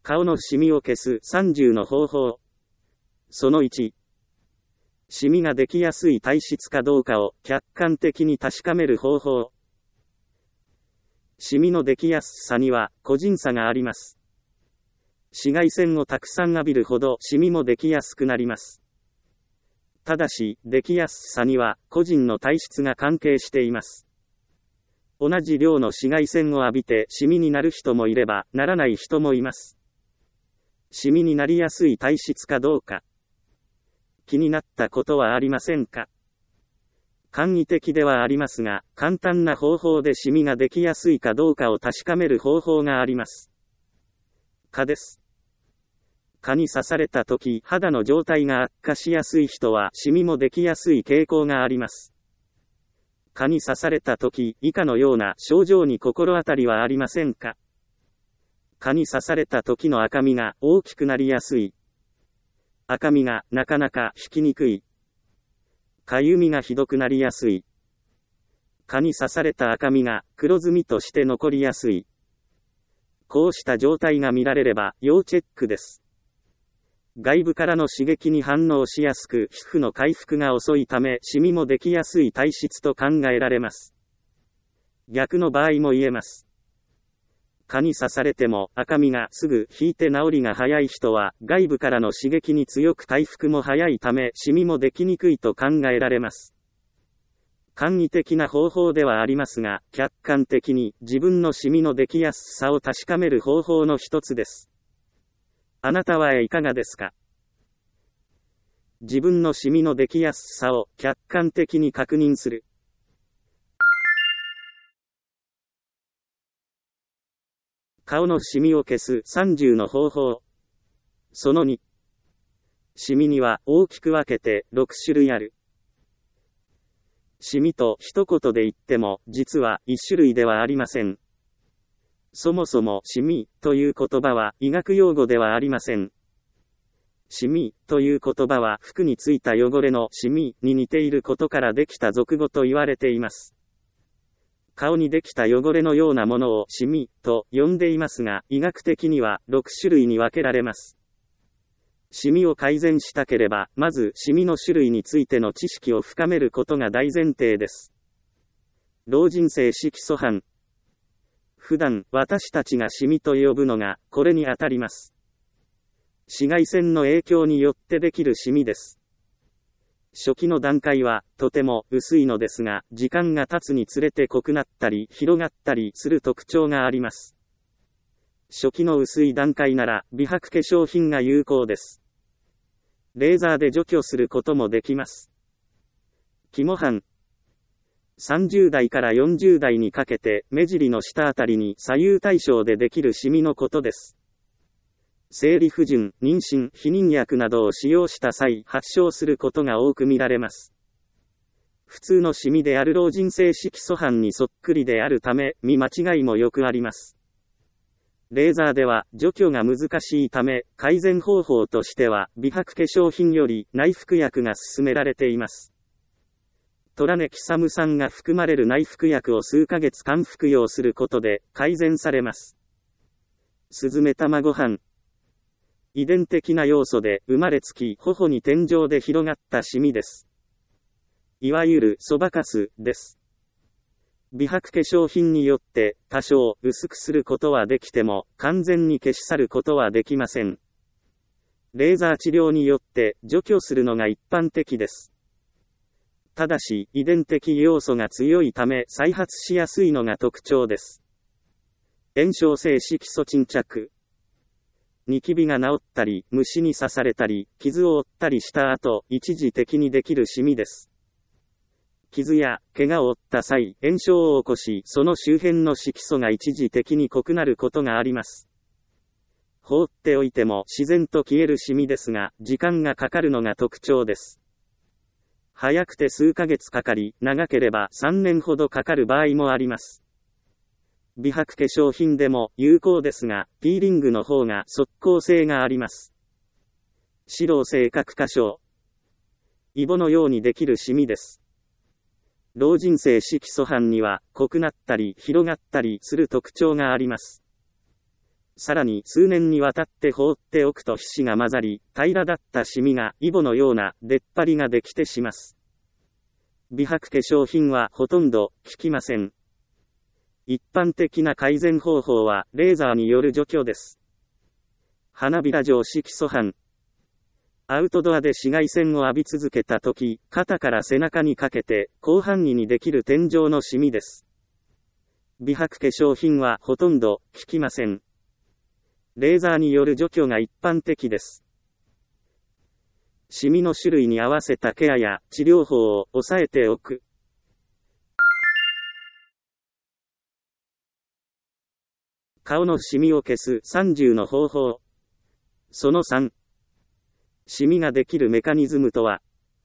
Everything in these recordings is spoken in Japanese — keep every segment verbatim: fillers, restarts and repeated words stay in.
顔のシミを消すさんじゅうの方法。そのいち。シミができやすい体質かどうかを客観的に確かめる方法。シミのできやすさには個人差があります。紫外線をたくさん浴びるほどシミもできやすくなります。ただし、できやすさには個人の体質が関係しています。同じ量の紫外線を浴びてシミになる人もいれば、ならない人もいます。シミになりやすい体質かどうか。気になったことはありませんか？簡易的ではありますが、簡単な方法でシミができやすいかどうかを確かめる方法があります。蚊です。蚊に刺されたとき、肌の状態が悪化しやすい人は、シミもできやすい傾向があります。蚊に刺されたとき、以下のような症状に心当たりはありませんか？蚊に刺された時の赤みが大きくなりやすい。赤みがなかなか引きにくい。かゆみがひどくなりやすい。蚊に刺された赤みが黒ずみとして残りやすい。こうした状態が見られれば要チェックです。外部からの刺激に反応しやすく、皮膚の回復が遅いため、シミもできやすい体質と考えられます。逆の場合も言えます。蚊に刺されても赤みがすぐ引いて治りが早い人は、外部からの刺激に強く回復も早いため、シミもできにくいと考えられます。簡易的な方法ではありますが、客観的に自分のシミのできやすさを確かめる方法の一つです。あなたはいかがですか？自分のシミのできやすさを客観的に確認する。顔のシミを消すさんじゅうの方法。そのに。シミには大きく分けてろく種類ある。シミと一言で言っても実はいち種類ではありません。そもそもシミという言葉は医学用語ではありません。シミという言葉は服についた汚れのシミに似ていることからできた俗語と言われています。顔にできた汚れのようなものをシミと呼んでいますが、医学的にはろく種類に分けられます。シミを改善したければ、まずシミの種類についての知識を深めることが大前提です。老人性色素斑。普段、私たちがシミと呼ぶのが、これにあたります。紫外線の影響によってできるシミです。初期の段階は、とても薄いのですが、時間が経つにつれて濃くなったり、広がったりする特徴があります。初期の薄い段階なら、美白化粧品が有効です。レーザーで除去することもできます。肝斑。さんじゅう代からよんじゅう代にかけて、目尻の下あたりに左右対称でできるシミのことです。生理不順、妊娠、避妊薬などを使用した際、発症することが多く見られます。普通のシミである老人性色素斑にそっくりであるため、見間違いもよくあります。レーザーでは除去が難しいため、改善方法としては、美白化粧品より内服薬が勧められています。トラネキサム酸が含まれる内服薬を数ヶ月間服用することで改善されます。スズメ卵斑。遺伝的な要素で生まれつき頬に点状で広がったシミです。いわゆるそばかすです。美白化粧品によって多少薄くすることはできても完全に消し去ることはできません。レーザー治療によって除去するのが一般的です。ただし遺伝的要素が強いため再発しやすいのが特徴です。炎症性色素沈着。ニキビが治ったり、虫に刺されたり、傷を負ったりした後、一時的にできるシミです。傷や怪我を負った際、炎症を起こし、その周辺の色素が一時的に濃くなることがあります。放っておいても自然と消えるシミですが、時間がかかるのが特徴です。早くて数ヶ月かかり、長ければさんねんほどかかる場合もあります。美白化粧品でも有効ですが、ピーリングの方が即効性があります。脂漏性角化症。イボのようにできるシミです。老人性色素斑には濃くなったり広がったりする特徴があります。 さらに数年にわたって放っておくと皮脂が混ざり、平らだったシミがイボのような出っ張りができてします。美白化粧品はほとんど効きません。一般的な改善方法はレーザーによる除去です。花びら状色素斑。アウトドアで紫外線を浴び続けたとき、肩から背中にかけて広範囲にできる点状のシミです。美白化粧品はほとんど効きません。レーザーによる除去が一般的です。シミの種類に合わせたケアや治療法を押さえておく。顔のシミを消すさんじゅうの方法。そのさん。シミができるメカニズムとは。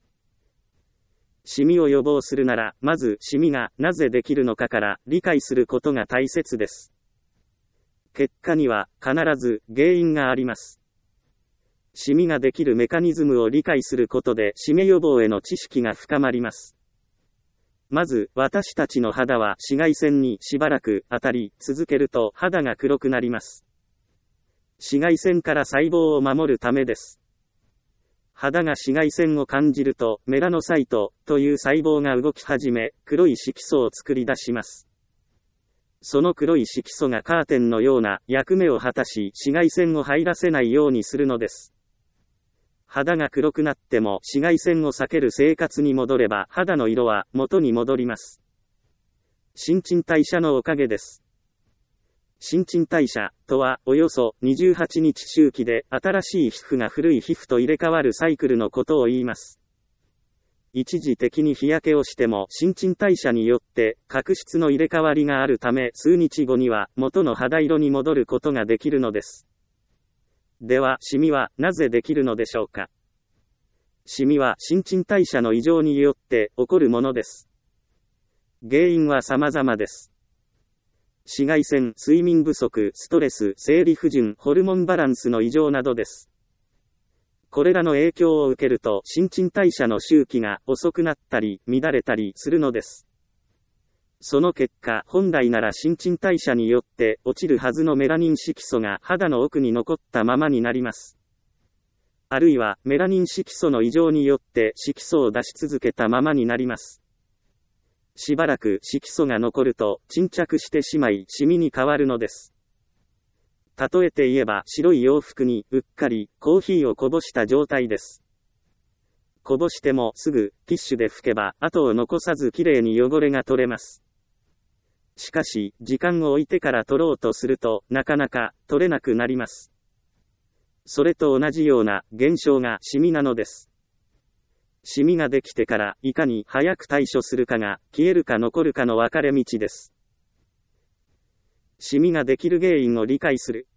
シミを予防するなら、まずシミがなぜできるのかから理解することが大切です。結果には必ず原因があります。シミができるメカニズムを理解することでシミ予防への知識が深まります。まず、私たちの肌は紫外線にしばらく当たり続けると肌が黒くなります。紫外線から細胞を守るためです。肌が紫外線を感じると、メラノサイトという細胞が動き始め、黒い色素を作り出します。その黒い色素がカーテンのような役目を果たし、紫外線を入らせないようにするのです。肌が黒くなっても紫外線を避ける生活に戻れば、肌の色は元に戻ります。新陳代謝のおかげです。新陳代謝とは、およそにじゅうはちにち周期で新しい皮膚が古い皮膚と入れ替わるサイクルのことを言います。一時的に日焼けをしても新陳代謝によって角質の入れ替わりがあるため、数日後には元の肌色に戻ることができるのです。では、シミはなぜできるのでしょうか。シミは新陳代謝の異常によって起こるものです。原因は様々です。紫外線、睡眠不足、ストレス、生理不順、ホルモンバランスの異常などです。これらの影響を受けると、新陳代謝の周期が遅くなったり、乱れたりするのです。その結果、本来なら新陳代謝によって落ちるはずのメラニン色素が肌の奥に残ったままになります。あるいは、メラニン色素の異常によって色素を出し続けたままになります。しばらく色素が残ると沈着してしまいシミに変わるのです。例えて言えば白い洋服にうっかりコーヒーをこぼした状態です。こぼしてもすぐティッシュで拭けば跡を残さずきれいに汚れが取れます。しかし時間を置いてから取ろうとするとなかなか取れなくなります。それと同じような現象がシミなのです。シミができてからいかに早く対処するかが消えるか残るかの分かれ道です。シミができる原因を理解する。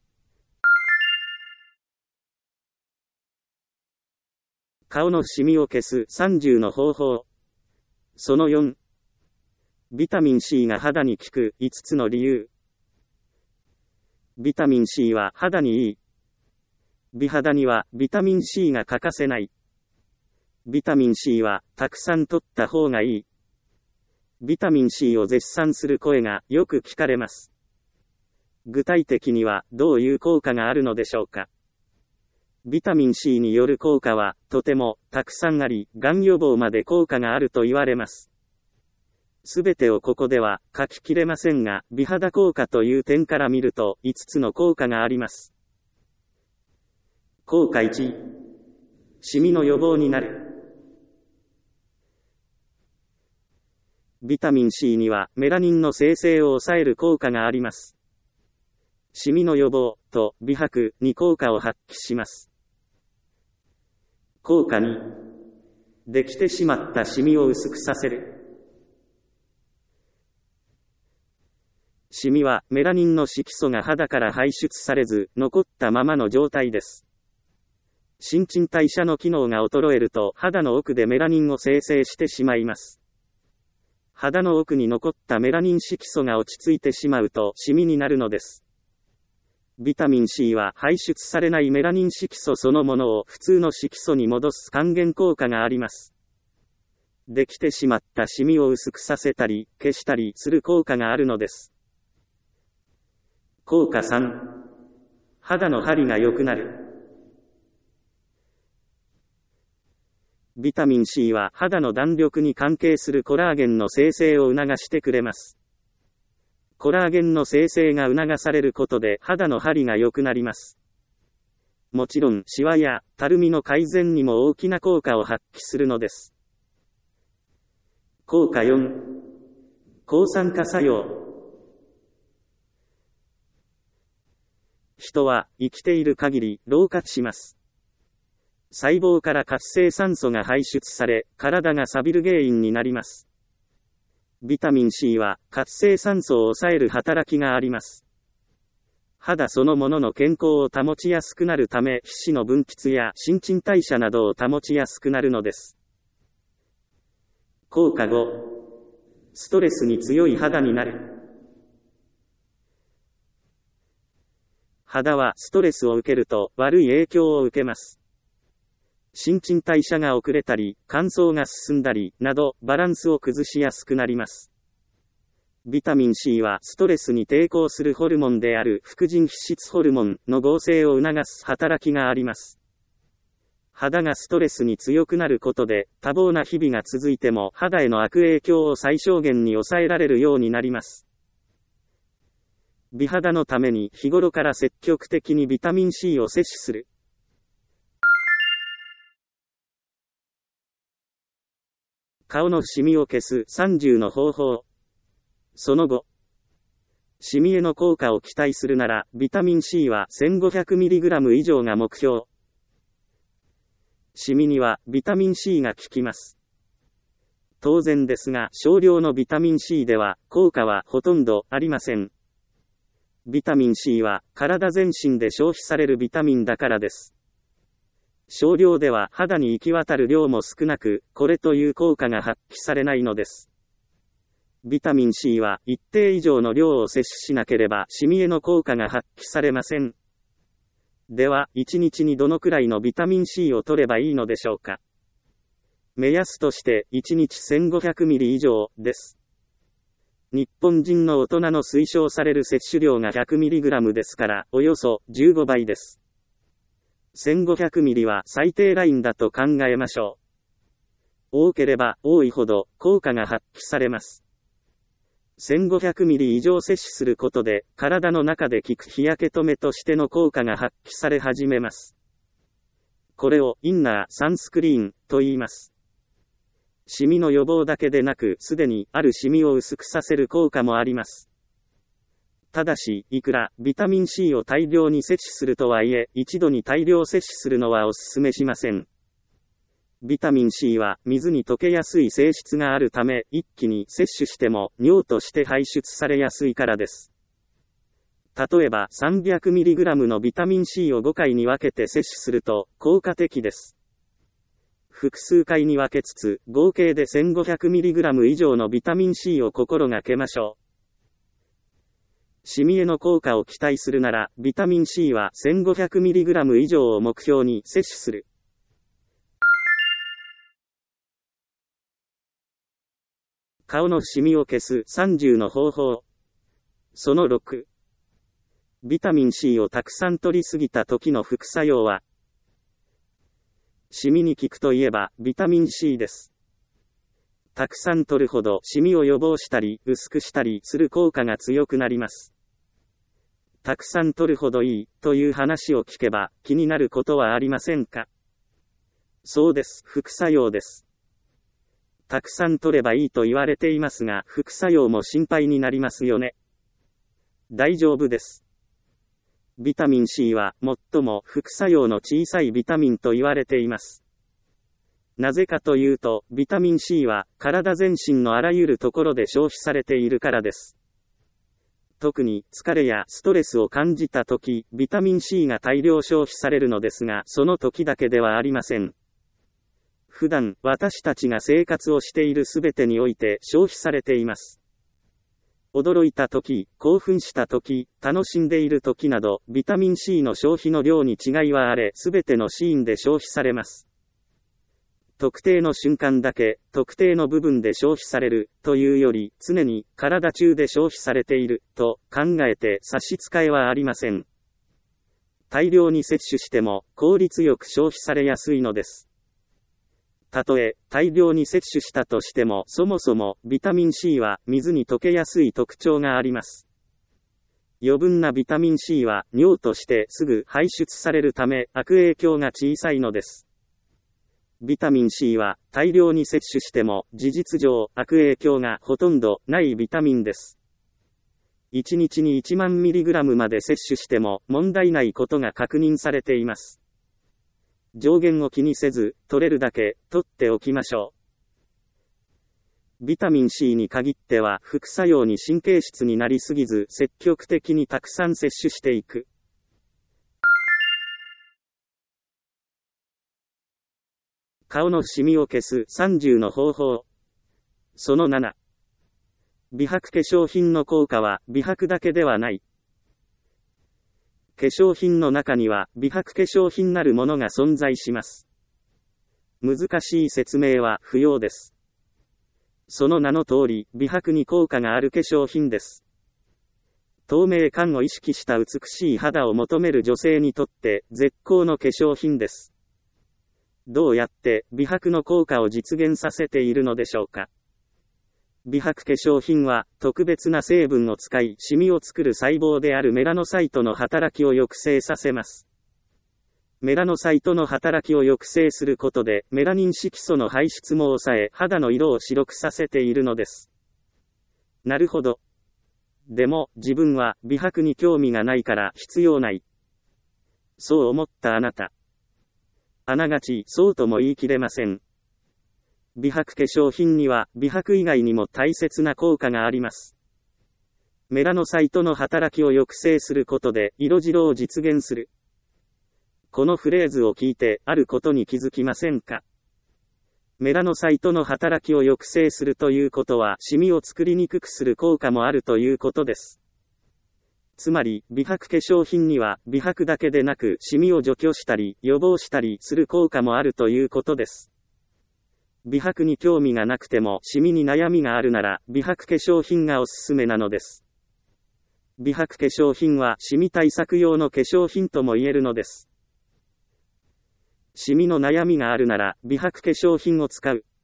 顔のシミを消すさんじゅうの方法。そのよん。ビタミン C が肌に効くいつつの理由。ビタミン C は肌にいい。美肌にはビタミン C が欠かせない。ビタミン C はたくさん取った方がいい。ビタミン C を絶賛する声がよく聞かれます。具体的にはどういう効果があるのでしょうか。ビタミン C による効果はとてもたくさんあり、がん予防まで効果があると言われます。すべてをここでは書ききれませんが、美肌効果という点から見るといつつの効果があります。効果いち、シミの予防になる。ビタミン C にはメラニンの生成を抑える効果があります。シミの予防と美白に効果を発揮します。効果に、できてしまったシミを薄くさせる。シミはメラニンの色素が肌から排出されず残ったままの状態です。新陳代謝の機能が衰えると肌の奥でメラニンを生成してしまいます。肌の奥に残ったメラニン色素が落ち着いてしまうとシミになるのです。ビタミン C は排出されないメラニン色素そのものを普通の色素に戻す還元効果があります。できてしまったシミを薄くさせたり消したりする効果があるのです。効果さん、 肌の張りが良くなる。ビタミン C は肌の弾力に関係するコラーゲンの生成を促してくれます。コラーゲンの生成が促されることで肌の張りが良くなります。もちろん、シワやたるみの改善にも大きな効果を発揮するのです。効果よん、抗酸化作用。人は生きている限り老化します。細胞から活性酸素が排出され、体が錆びる原因になります。ビタミン C は活性酸素を抑える働きがあります。肌そのものの健康を保ちやすくなるため、皮脂の分泌や新陳代謝などを保ちやすくなるのです。効果ご、ストレスに強い肌になる。肌はストレスを受けると悪い影響を受けます。新陳代謝が遅れたり、乾燥が進んだり、など、バランスを崩しやすくなります。ビタミン C はストレスに抵抗するホルモンである副腎皮質ホルモンの合成を促す働きがあります。肌がストレスに強くなることで、多忙な日々が続いても肌への悪影響を最小限に抑えられるようになります。美肌のために日頃から積極的にビタミン C を摂取する。顔のシミを消すさんじゅうの方法。その後、シミへの効果を期待するなら、ビタミン C は せんごひゃくミリグラム 以上が目標。シミにはビタミン C が効きます。当然ですが、少量のビタミン C では効果はほとんどありません。ビタミン C は体全身で消費されるビタミンだからです。少量では肌に行き渡る量も少なく、これという効果が発揮されないのです。ビタミン C は一定以上の量を摂取しなければシミへの効果が発揮されません。では、いちにちにどのくらいのビタミン C を取ればいいのでしょうか。目安としていちにちせんごひゃくミリ以上です。日本人の大人の推奨される摂取量が ひゃくミリグラム ですから、およそじゅうごばいです。せんごひゃくミリは最低ラインだと考えましょう。多ければ多いほど効果が発揮されます。せんごひゃくミリ以上摂取することで、体の中で効く日焼け止めとしての効果が発揮され始めます。これをインナーサンスクリーンと言います。シミの予防だけでなく、すでにあるシミを薄くさせる効果もあります。ただし、いくらビタミン C を大量に摂取するとはいえ、一度に大量摂取するのはお勧めしません。ビタミン C は水に溶けやすい性質があるため、一気に摂取しても尿として排出されやすいからです。例えば さんびゃくミリグラム のビタミン C をごかいに分けて摂取すると効果的です。複数回に分けつつ、合計で せんごひゃくミリグラム 以上のビタミン C を心がけましょう。シミへの効果を期待するなら、ビタミン C は せんごひゃくミリグラム 以上を目標に摂取する。顔のシミを消すさんじゅうの方法。そのろく。ビタミン C をたくさん摂りすぎた時の副作用は、シミに効くといえばビタミン C です。たくさん摂るほどシミを予防したり薄くしたりする効果が強くなります。たくさん摂るほどいいという話を聞けば気になることはありませんか？そうです、副作用です。たくさん摂ればいいと言われていますが、副作用も心配になりますよね。大丈夫です。ビタミン C は最も副作用の小さいビタミンと言われています。なぜかというと、ビタミン C は体全身のあらゆるところで消費されているからです。特に疲れやストレスを感じたとき、ビタミン C が大量消費されるのですが、その時だけではありません。普段、私たちが生活をしているすべてにおいて消費されています。驚いたとき、興奮したとき、楽しんでいるときなど、ビタミン C の消費の量に違いはあれ、すべてのシーンで消費されます。特定の瞬間だけ、特定の部分で消費される、というより、常に体中で消費されている、と考えて差し支えはありません。 大量に摂取しても効率よく消費されやすいのです。たとえ大量に摂取したとしても、そもそもビタミン C は水に溶けやすい特徴があります。余分なビタミン C は尿としてすぐ排出されるため悪影響が小さいのです。ビタミン C は大量に摂取しても事実上悪影響がほとんどないビタミンです。いちにちにいちまんミリグラムまで摂取しても問題ないことが確認されています。上限を気にせず、取れるだけ取っておきましょう。ビタミン C に限っては副作用に神経質になりすぎず、積極的にたくさん摂取していく。顔のシミを消すさんじゅうの方法。そのなな。美白化粧品の効果は美白だけではない。化粧品の中には美白化粧品なるものが存在します。難しい説明は不要です。その名の通り、美白に効果がある化粧品です。透明感を意識した美しい肌を求める女性にとって絶好の化粧品です。どうやって美白の効果を実現させているのでしょうか。美白化粧品は特別な成分を使い、シミを作る細胞であるメラノサイトの働きを抑制させます。メラノサイトの働きを抑制することでメラニン色素の排出も抑え、肌の色を白くさせているのです。なるほど。でも自分は美白に興味がないから必要ない。そう思ったあなた。あながちそうとも言い切れません。美白化粧品には美白以外にも大切な効果があります。メラノサイトの働きを抑制することで色白を実現する。このフレーズを聞いてあることに気づきませんか？メラノサイトの働きを抑制するということはシミを作りにくくする効果もあるということです。つまり美白化粧品には美白だけでなくシミを除去したり予防したりする効果もあるということです。美白に興味がなくてもシミに悩みがあるなら美白化粧品がおすすめなのです。美白化粧品はシミ対策用の化粧品とも言えるのです。シミの悩みがあるなら美白化粧品を使う。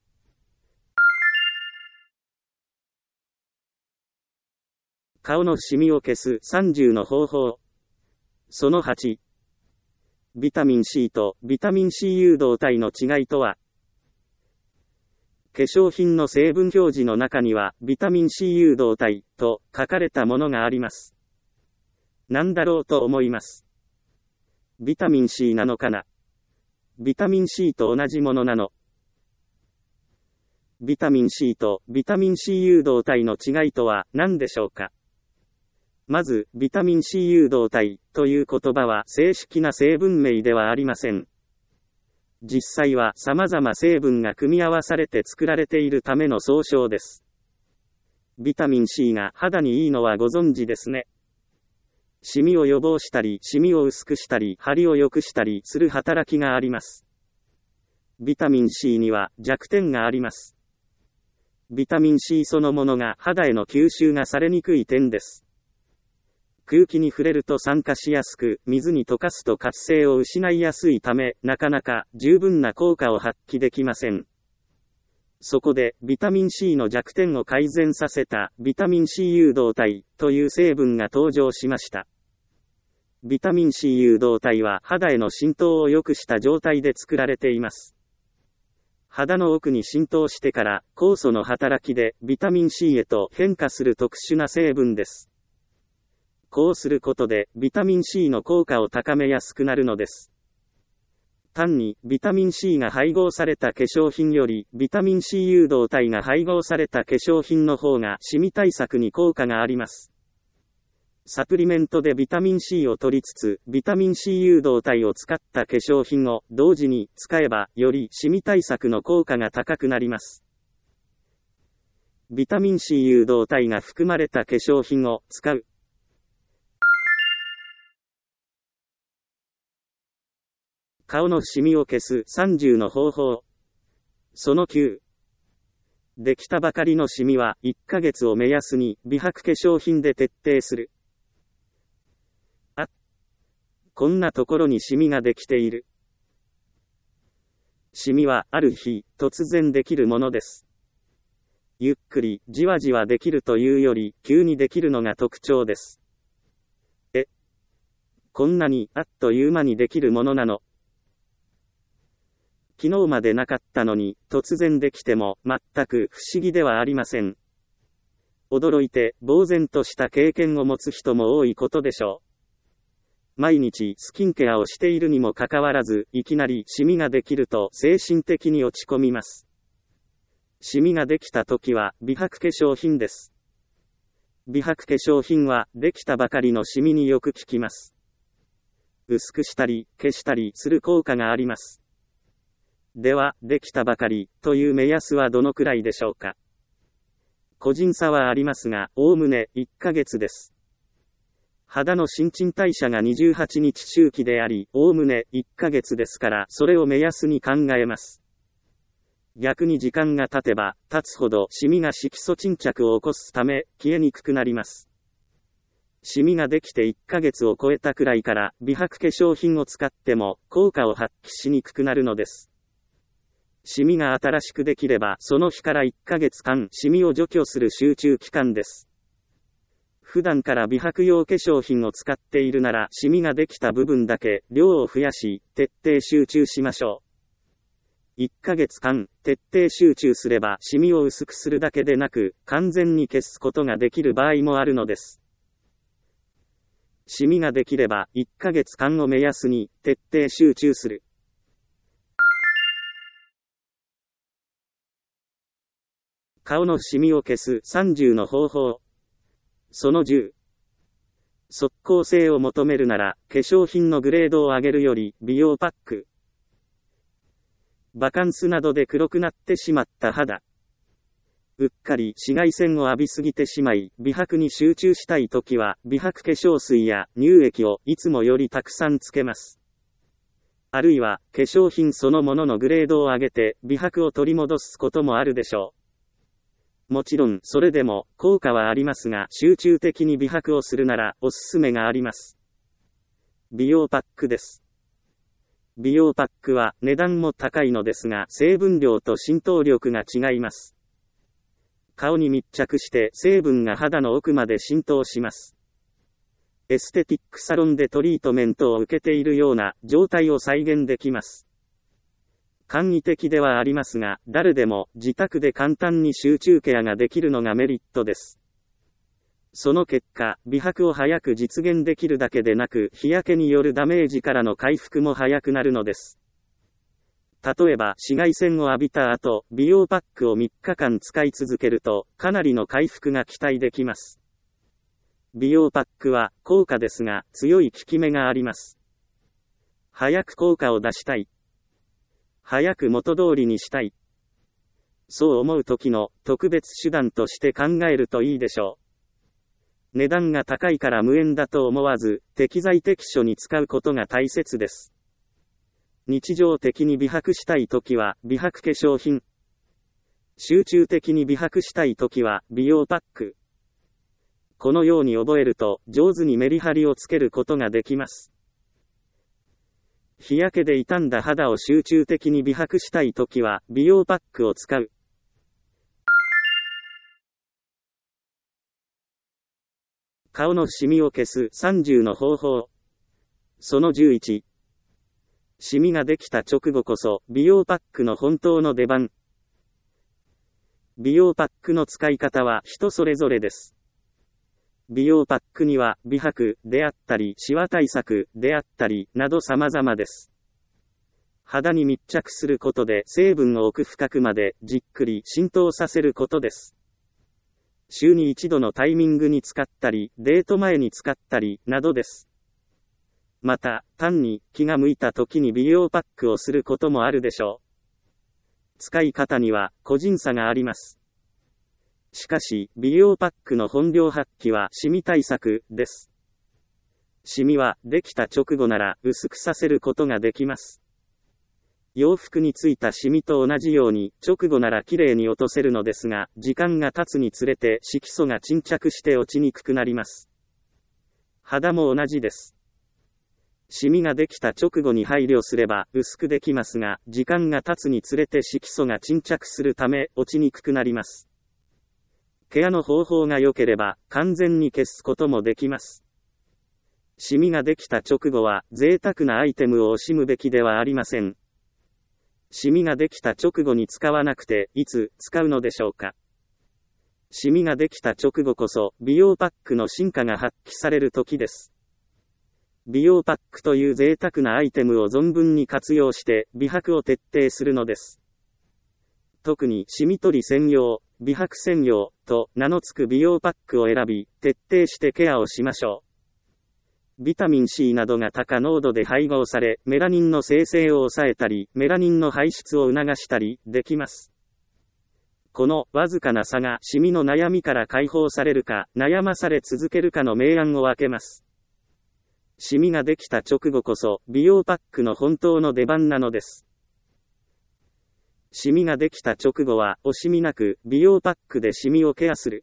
顔のシミを消すさんじゅうの方法。そのはち。ビタミン C とビタミン C 誘導体の違いとは。化粧品の成分表示の中にはビタミン C 誘導体と書かれたものがあります。なんだろうと思います。ビタミン C なのかな？ビタミン C と同じものなの？ビタミン C とビタミン C 誘導体の違いとは何でしょうか？まず、ビタミン C 誘導体という言葉は正式な成分名ではありません。実際は様々成分が組み合わされて作られているための総称です。ビタミン C が肌にいいのはご存知ですね。シミを予防したり、シミを薄くしたり、張りを良くしたりする働きがあります。ビタミン C には弱点があります。ビタミン C そのものが肌への吸収がされにくい点です。空気に触れると酸化しやすく、水に溶かすと活性を失いやすいため、なかなか十分な効果を発揮できません。そこで、ビタミン C の弱点を改善させた、ビタミン C 誘導体という成分が登場しました。ビタミン C 誘導体は肌への浸透を良くした状態で作られています。肌の奥に浸透してから、酵素の働きでビタミン C へと変化する特殊な成分です。こうすることで、ビタミン C の効果を高めやすくなるのです。単に、ビタミン C が配合された化粧品より、ビタミン C 誘導体が配合された化粧品の方が、シミ対策に効果があります。サプリメントでビタミン C を取りつつ、ビタミン C 誘導体を使った化粧品を同時に使えば、よりシミ対策の効果が高くなります。ビタミン C 誘導体が含まれた化粧品を使う。顔のシミを消すさんじゅうの方法。そのきゅう。できたばかりのシミはいっかげつを目安に美白化粧品で徹底する。あ、 こんなところにシミができている。シミはある日、突然できるものです。ゆっくり、じわじわできるというより、急にできるのが特徴です。え、こんなに、あっという間にできるものなの。昨日までなかったのに、突然できても、全く不思議ではありません。驚いて、呆然とした経験を持つ人も多いことでしょう。毎日スキンケアをしているにもかかわらず、いきなりシミができると精神的に落ち込みます。シミができたときは美白化粧品です。美白化粧品はできたばかりのシミによく効きます。薄くしたり消したりする効果があります。では、できたばかりという目安はどのくらいでしょうか。個人差はありますが、おおむねいっかげつです。肌の新陳代謝がにじゅうはちにち周期であり、おおむねいっかげつですから、それを目安に考えます。逆に時間が経てば、経つほどシミが色素沈着を起こすため、消えにくくなります。シミができていっかげつを超えたくらいから、美白化粧品を使っても、効果を発揮しにくくなるのです。シミが新しくできれば、その日からいっかげつかん、シミを除去する集中期間です。普段から美白用化粧品を使っているなら、シミができた部分だけ、量を増やし、徹底集中しましょう。いっかげつかん、徹底集中すれば、シミを薄くするだけでなく、完全に消すことができる場合もあるのです。シミができれば、いっかげつかんを目安に、徹底集中する。顔のシミを消すさんじゅうの方法。そのじゅう。即効性を求めるなら、化粧品のグレードを上げるより、美容パック。バカンスなどで黒くなってしまった肌。うっかり紫外線を浴びすぎてしまい、美白に集中したいときは、美白化粧水や乳液をいつもよりたくさんつけます。あるいは、化粧品そのもののグレードを上げて、美白を取り戻すこともあるでしょう。もちろん、それでも、効果はありますが、集中的に美白をするなら、おすすめがあります。美容パックです。美容パックは、値段も高いのですが、成分量と浸透力が違います。顔に密着して、成分が肌の奥まで浸透します。エステティックサロンでトリートメントを受けているような、状態を再現できます。簡易的ではありますが、誰でも自宅で簡単に集中ケアができるのがメリットです。その結果、美白を早く実現できるだけでなく、日焼けによるダメージからの回復も早くなるのです。例えば、紫外線を浴びた後、美容パックをみっかかん使い続けると、かなりの回復が期待できます。美容パックは、高価ですが、強い効き目があります。早く効果を出したい。早く元通りにしたい。そう思う時の特別手段として考えるといいでしょう。値段が高いから無縁だと思わず、適材適所に使うことが大切です。日常的に美白したい時は美白化粧品。集中的に美白したい時は美容パック。このように覚えると上手にメリハリをつけることができます。日焼けで傷んだ肌を集中的に美白したいときは、美容パックを使う。顔のシミを消すさんじゅうの方法。そのじゅういち。シミができた直後こそ、美容パックの本当の出番。美容パックの使い方は人それぞれです。美容パックには美白であったりシワ対策であったりなど様々です。肌に密着することで成分を奥深くまでじっくり浸透させることです。週に一度のタイミングに使ったりデート前に使ったりなどです。また単に気が向いた時に美容パックをすることもあるでしょう。使い方には個人差があります。しかし、美容パックの本領発揮はシミ対策です。シミはできた直後なら薄くさせることができます。洋服についたシミと同じように直後なら綺麗に落とせるのですが、時間が経つにつれて色素が沈着して落ちにくくなります。肌も同じです。 シミができた直後に配慮すれば薄くできますが、時間が経つにつれて色素が沈着するため落ちにくくなります。ケアの方法が良ければ完全に消すこともできます。シミができた直後は贅沢なアイテムを惜しむべきではありません。シミができた直後に使わなくていつ使うのでしょうか。シミができた直後こそ美容パックの真価が発揮される時です。美容パックという贅沢なアイテムを存分に活用して美白を徹底するのです。特にシミ取り専用、美白専用と名の付く美容パックを選び、徹底してケアをしましょう。ビタミン C などが高濃度で配合され、メラニンの生成を抑えたり、メラニンの排出を促したりできます。このわずかな差がシミの悩みから解放されるか、悩まされ続けるかの明暗を分けます。シミができた直後こそ美容パックの本当の出番なのです。シミができた直後は惜しみなく美容パックでシミをケアする。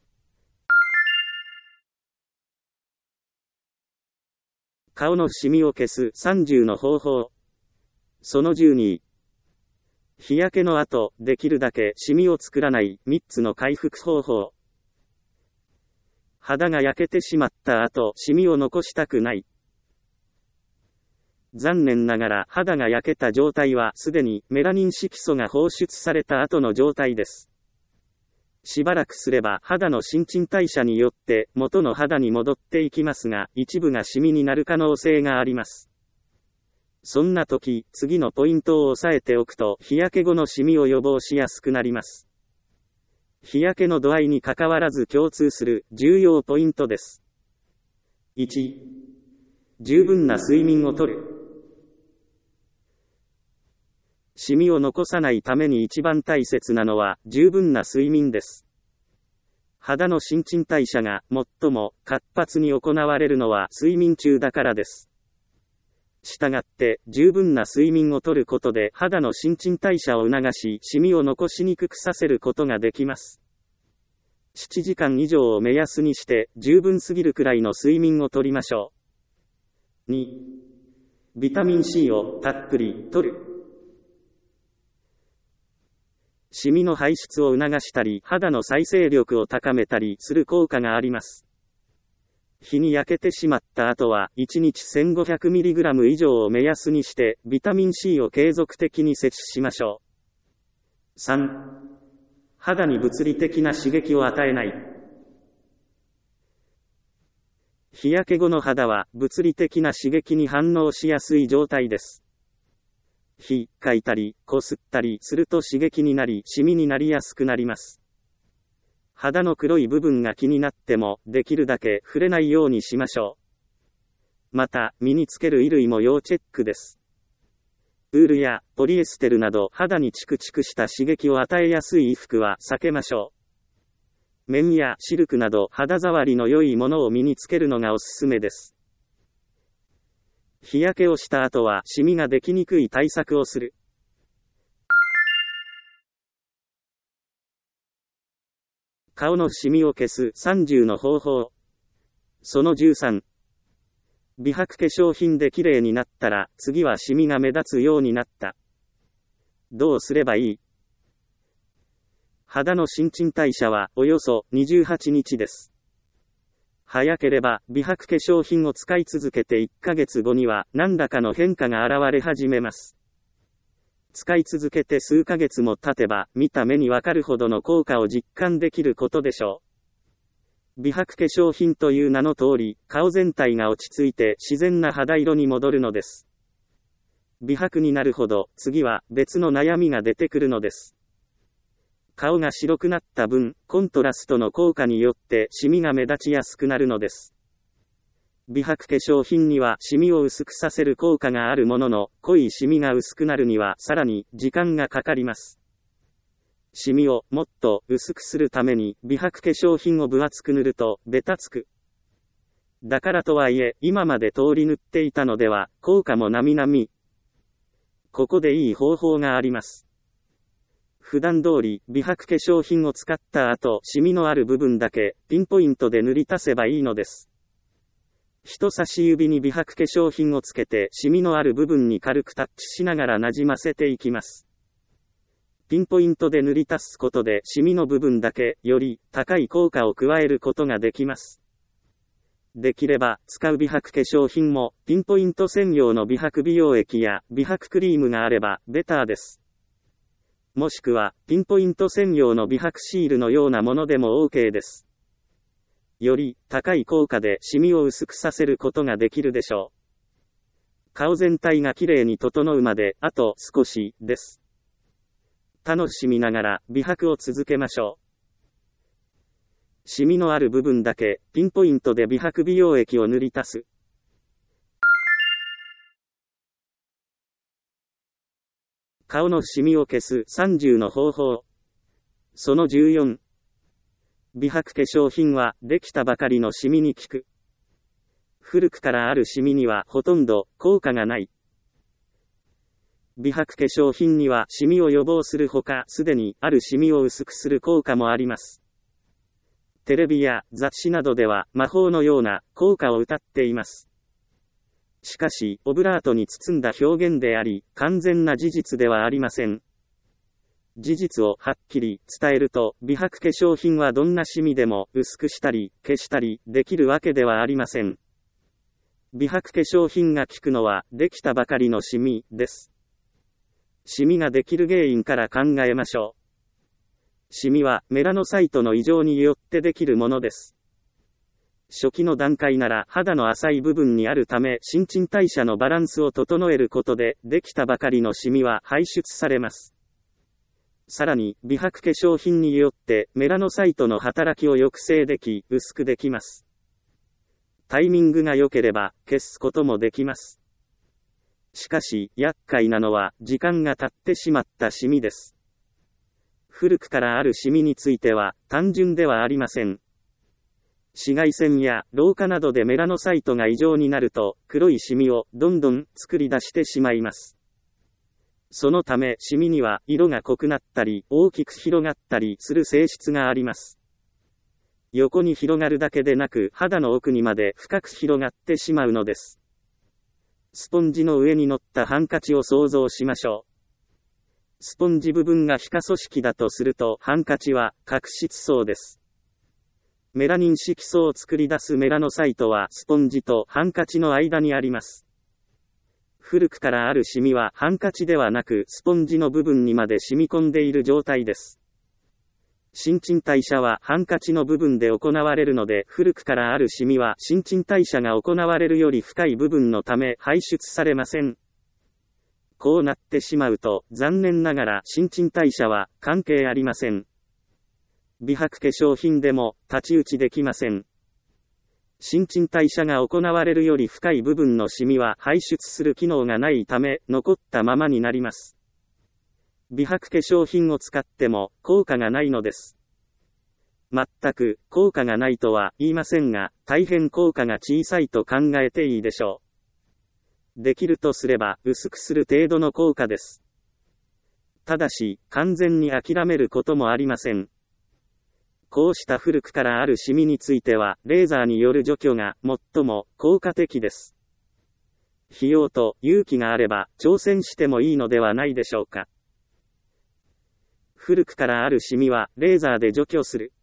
顔のシミを消すさんじゅうの方法。そのじゅうに。日焼けの後、できるだけシミを作らないみっつの回復方法。肌が焼けてしまった後、シミを残したくない。残念ながら肌が焼けた状態はすでにメラニン色素が放出された後の状態です。しばらくすれば肌の新陳代謝によって元の肌に戻っていきますが、一部がシミになる可能性があります。そんな時、次のポイントを押さえておくと日焼け後のシミを予防しやすくなります。日焼けの度合いにかかわらず共通する重要ポイントです。いち. 十分な睡眠をとる。シミを残さないために一番大切なのは十分な睡眠です。肌の新陳代謝が最も活発に行われるのは睡眠中だからです。したがって、十分な睡眠をとることで肌の新陳代謝を促し、シミを残しにくくさせることができます。ななじかん以上を目安にして、十分すぎるくらいの睡眠をとりましょう。に. ビタミン C をたっぷりとる。シミの排出を促したり、肌の再生力を高めたりする効果があります。日に焼けてしまった後は、いちにち せんごひゃくミリグラム 以上を目安にして、ビタミン C を継続的に摂取しましょう。さん. 肌に物理的な刺激を与えない。日焼け後の肌は、物理的な刺激に反応しやすい状態です。火、かいたり、こすったりすると刺激になり、シミになりやすくなります。肌の黒い部分が気になっても、できるだけ触れないようにしましょう。また、身につける衣類も要チェックです。ウールやポリエステルなど肌にチクチクした刺激を与えやすい衣服は避けましょう。綿やシルクなど肌触りの良いものを身につけるのがおすすめです。日焼けをした後はシミができにくい対策をする。顔のシミを消すさんじゅうの方法。そのじゅうさん。美白化粧品で綺麗になったら、次はシミが目立つようになった。どうすればいい？肌の新陳代謝はおよそにじゅうはちにちです。早ければ美白化粧品を使い続けていっかげつごには何らかの変化が現れ始めます。使い続けて数ヶ月も経てば、見た目にわかるほどの効果を実感できることでしょう。美白化粧品という名の通り、顔全体が落ち着いて自然な肌色に戻るのです。美白になるほど、次は別の悩みが出てくるのです。顔が白くなった分、コントラストの効果によってシミが目立ちやすくなるのです。美白化粧品にはシミを薄くさせる効果があるものの、濃いシミが薄くなるにはさらに時間がかかります。シミをもっと薄くするために美白化粧品を分厚く塗るとベタつく。だからとはいえ、今まで通り塗っていたのでは効果もなみなみ。ここでいい方法があります。普段通り美白化粧品を使った後、シミのある部分だけピンポイントで塗り足せばいいのです。 人差し指に美白化粧品をつけてシミのある部分に軽くタッチしながらなじませていきます。ピンポイントで塗り足すことでシミの部分だけより高い効果を加えることができます。できれば使う美白化粧品もピンポイント専用の美白美容液や美白クリームがあればベターです。もしくはピンポイント専用の美白シールのようなものでも OK です。より高い効果でシミを薄くさせることができるでしょう。顔全体がきれいに整うまであと少しです。楽しみながら美白を続けましょう。シミのある部分だけピンポイントで美白美容液を塗り足す。顔のシミを消すさんじゅうの方法。そのじゅうよん。美白化粧品はできたばかりのシミに効く。古くからあるシミにはほとんど効果がない。美白化粧品にはシミを予防するほか、すでにあるシミを薄くする効果もあります。テレビや雑誌などでは魔法のような効果を謳っています。しかし、オブラートに包んだ表現であり、完全な事実ではありません。事実をはっきり伝えると、美白化粧品はどんなシミでも薄くしたり消したりできるわけではありません。美白化粧品が効くのはできたばかりのシミです。シミができる原因から考えましょう。シミはメラノサイトの異常によってできるものです。初期の段階なら肌の浅い部分にあるため新陳代謝のバランスを整えることでできたばかりのシミは排出されます。さらに美白化粧品によってメラノサイトの働きを抑制でき薄くできます。タイミングが良ければ消すこともできます。しかし厄介なのは時間が経ってしまったシミです。古くからあるシミについては単純ではありません。紫外線や老化などでメラノサイトが異常になると黒いシミをどんどん作り出してしまいます。そのためシミには色が濃くなったり大きく広がったりする性質があります。横に広がるだけでなく肌の奥にまで深く広がってしまうのです。スポンジの上に乗ったハンカチを想像しましょう。スポンジ部分が皮下組織だとするとハンカチは角質層です。メラニン色素を作り出すメラノサイトはスポンジとハンカチの間にあります。古くからあるシミはハンカチではなくスポンジの部分にまで染み込んでいる状態です。新陳代謝はハンカチの部分で行われるので古くからあるシミは新陳代謝が行われるより深い部分のため排出されません。こうなってしまうと残念ながら新陳代謝は関係ありません。美白化粧品でも太刀打ちできません。新陳代謝が行われるより深い部分のシミは排出する機能がないため残ったままになります。美白化粧品を使っても効果がないのです。全く効果がないとは言いませんが、大変効果が小さいと考えていいでしょう。できるとすれば薄くする程度の効果です。ただし、完全に諦めることもありません。こうした古くからあるシミについては、レーザーによる除去が最も効果的です。費用と勇気があれば挑戦してもいいのではないでしょうか。古くからあるシミはレーザーで除去する。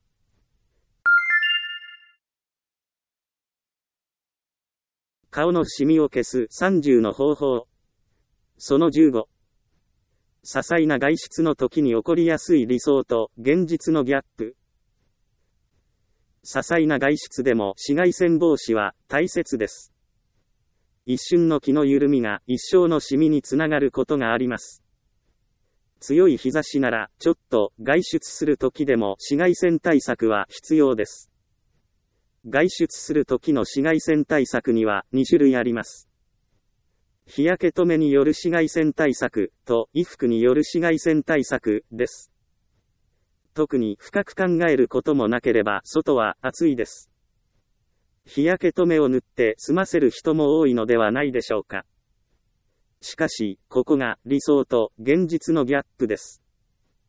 顔のシミを消すさんじゅうの方法。そのじゅうご。些細な外出の時に起こりやすい理想と現実のギャップ。些細な外出でも紫外線防止は大切です。一瞬の気の緩みが一生のシミにつながることがあります。強い日差しならちょっと外出する時でも紫外線対策は必要です。外出する時の紫外線対策にはに種類あります。日焼け止めによる紫外線対策と衣服による紫外線対策です。特に深く考えることもなければ外は暑いです。日焼け止めを塗って済ませる人も多いのではないでしょうか。しかし、ここが理想と現実のギャップです。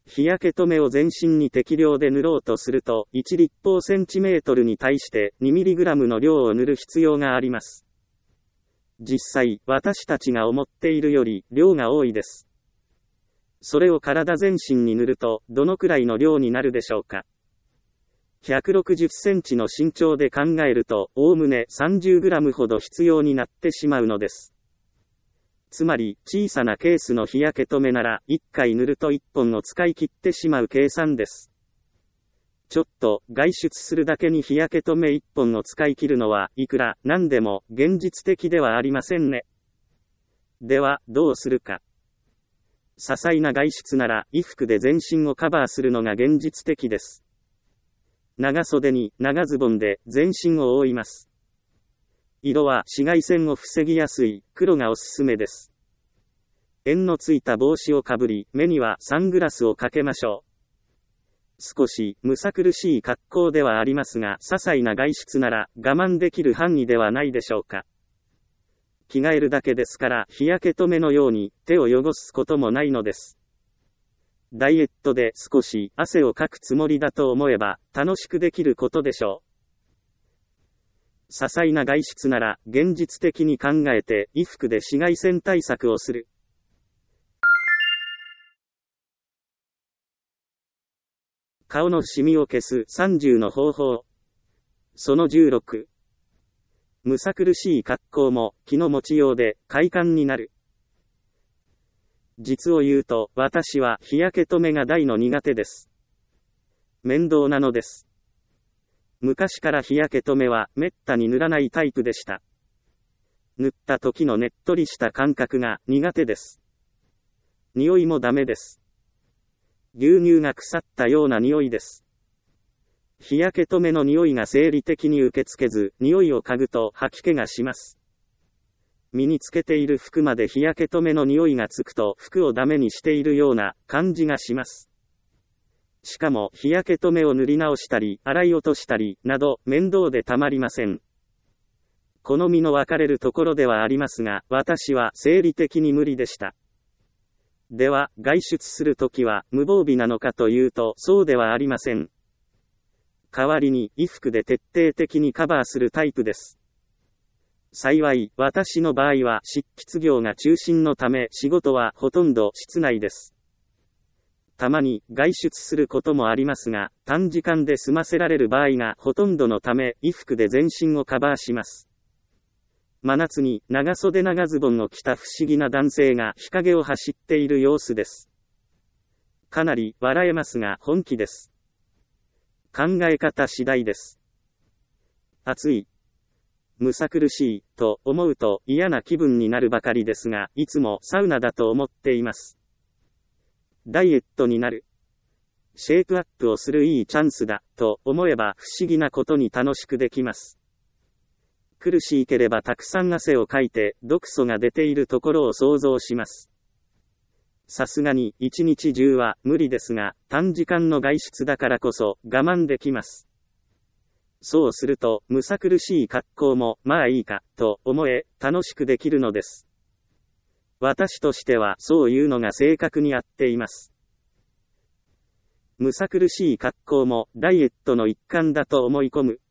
日焼け止めを全身に適量で塗ろうとすると、いち立方センチメートルに対して にミリグラム の量を塗る必要があります。実際、私たちが思っているより量が多いです。それを体全身に塗ると、どのくらいの量になるでしょうか。ひゃくろくじゅっセンチの身長で考えると、おおむね さんじゅうグラム ほど必要になってしまうのです。つまり、小さなケースの日焼け止めなら、いっかい塗るといっぽんを使い切ってしまう計算です。ちょっと、外出するだけに日焼け止めいっぽんを使い切るのは、いくらなんでも、現実的ではありませんね。では、どうするか。些細な外出なら、衣服で全身をカバーするのが現実的です。長袖に、長ズボンで、全身を覆います。色は紫外線を防ぎやすい黒がおすすめです。縁のついた帽子をかぶり、目にはサングラスをかけましょう。少しむさ苦しい格好ではありますが、些細な外出なら我慢できる範囲ではないでしょうか。着替えるだけですから日焼け止めのように手を汚すこともないのです。ダイエットで少し汗をかくつもりだと思えば楽しくできることでしょう。些細な外出なら現実的に考えて衣服で紫外線対策をする。顔のシミを消すさんじゅうの方法。そのじゅうろく。むさ苦しい格好も気の持ちようで快感になる。実を言うと私は日焼け止めが大の苦手です。面倒なのです。昔から日焼け止めはめったに塗らないタイプでした。塗った時のねっとりした感覚が苦手です。匂いもダメです。牛乳が腐ったような匂いです。日焼け止めの匂いが生理的に受け付けず、匂いを嗅ぐと吐き気がします。身につけている服まで日焼け止めの匂いがつくと服をダメにしているような感じがします。しかも日焼け止めを塗り直したり、洗い落としたり、など面倒でたまりません。好みの分かれるところではありますが、私は生理的に無理でした。では、外出するときは無防備なのかというと、そうではありません。代わりに衣服で徹底的にカバーするタイプです。幸い、私の場合は執筆業が中心のため仕事はほとんど室内です。たまに外出することもありますが、短時間で済ませられる場合がほとんどのため、衣服で全身をカバーします。真夏に長袖長ズボンを着た不思議な男性が日陰を走っている様子です。かなり笑えますが本気です。考え方次第です。暑い、むさ苦しいと思うと嫌な気分になるばかりですが、いつもサウナだと思っています。ダイエットになる、シェイプアップをするいいチャンスだと思えば不思議なことに楽しくできます。苦しければたくさん汗をかいて毒素が出ているところを想像します。さすがに一日中は無理ですが、短時間の外出だからこそ我慢できます。そうするとむさ苦しい格好もまあいいかと思え楽しくできるのです。私としてはそういうのが正確に合っています。むさ苦しい格好もダイエットの一環だと思い込む。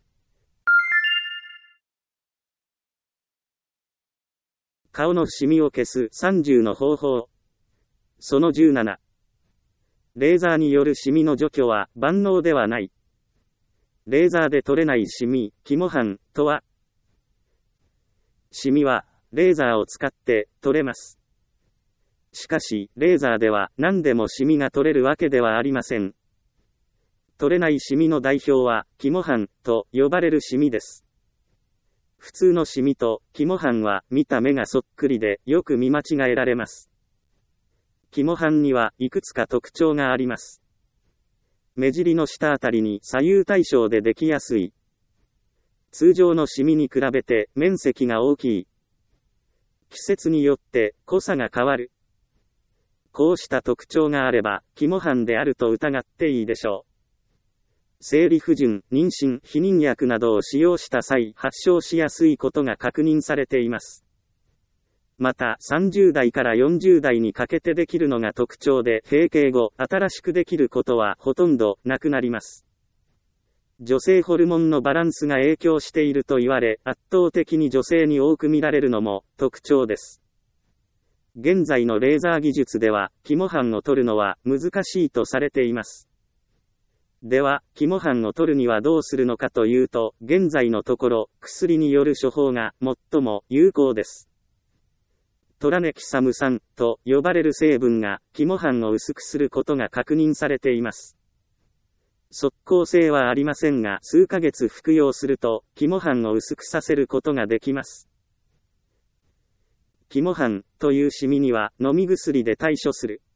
顔のシミを消すさんじゅうの方法。そのじゅうなな。レーザーによるシミの除去は万能ではない。レーザーで取れないシミ、肝斑とは、シミはレーザーを使って取れます。しかし、レーザーでは何でもシミが取れるわけではありません。取れないシミの代表は、肝斑と呼ばれるシミです。普通のシミと肝斑は見た目がそっくりでよく見間違えられます。肝斑にはいくつか特徴があります。目尻の下あたりに左右対称でできやすい。通常のシミに比べて面積が大きい。季節によって濃さが変わる。こうした特徴があれば、肝斑であると疑っていいでしょう。生理不順、妊娠、避妊薬などを使用した際、発症しやすいことが確認されています。 またさんじゅうだいからよんじゅうだいにかけてできるのが特徴で、閉経後、新しくできることはほとんどなくなります。女性ホルモンのバランスが影響していると言われ、圧倒的に女性に多く見られるのも特徴です。現在のレーザー技術では、肝斑を取るのは難しいとされています。では、肝斑を取るにはどうするのかというと、現在のところ、薬による処方が最も有効です。トラネキサム酸と呼ばれる成分が肝斑を薄くすることが確認されています。即効性はありませんが、数ヶ月服用すると肝斑を薄くさせることができます。肝斑というシミには飲み薬で対処する。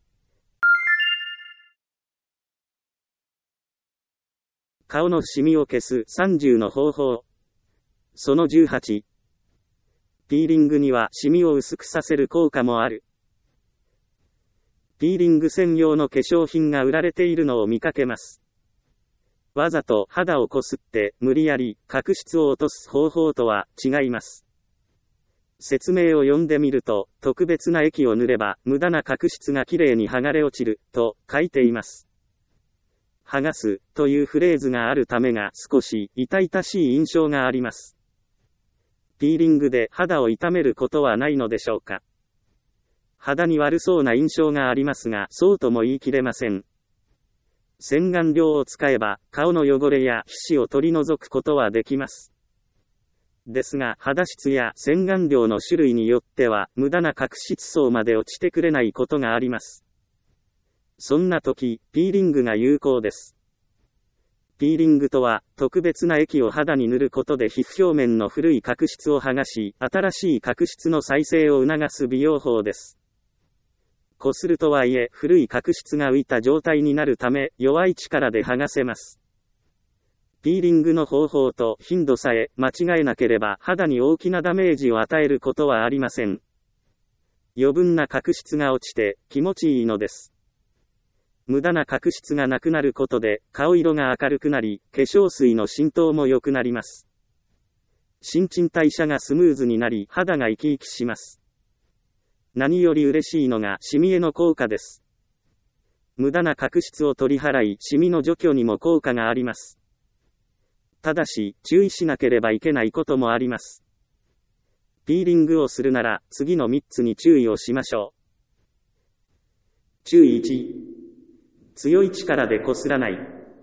顔のシミを消すさんじゅうの方法。そのじゅうはち。ピーリングにはシミを薄くさせる効果もある。ピーリング専用の化粧品が売られているのを見かけます。わざと肌をこすって無理やり角質を落とす方法とは違います。説明を読んでみると、特別な液を塗れば無駄な角質がきれいに剥がれ落ちると書いています。剥がすというフレーズがあるためが少し痛々しい印象があります。ピーリングで肌を傷めることはないのでしょうか。肌に悪そうな印象がありますが、そうとも言い切れません。洗顔料を使えば、顔の汚れや皮脂を取り除くことはできます。ですが、肌質や洗顔料の種類によっては、無駄な角質層まで落ちてくれないことがあります。そんな時、ピーリングが有効です。ピーリングとは、特別な液を肌に塗ることで皮膚表面の古い角質を剥がし、新しい角質の再生を促す美容法です。こするとはいえ、古い角質が浮いた状態になるため、弱い力で剥がせます。ピーリングの方法と頻度さえ間違えなければ肌に大きなダメージを与えることはありません。余分な角質が落ちて気持ちいいのです。無駄な角質がなくなることで顔色が明るくなり、化粧水の浸透も良くなります。新陳代謝がスムーズになり、肌が生き生きします。何より嬉しいのがシミへの効果です。無駄な角質を取り払い、シミの除去にも効果があります。ただし、注意しなければいけないこともあります。ピーリングをするなら、次のみっつに注意をしましょう。注意いち、強い力でこすらない。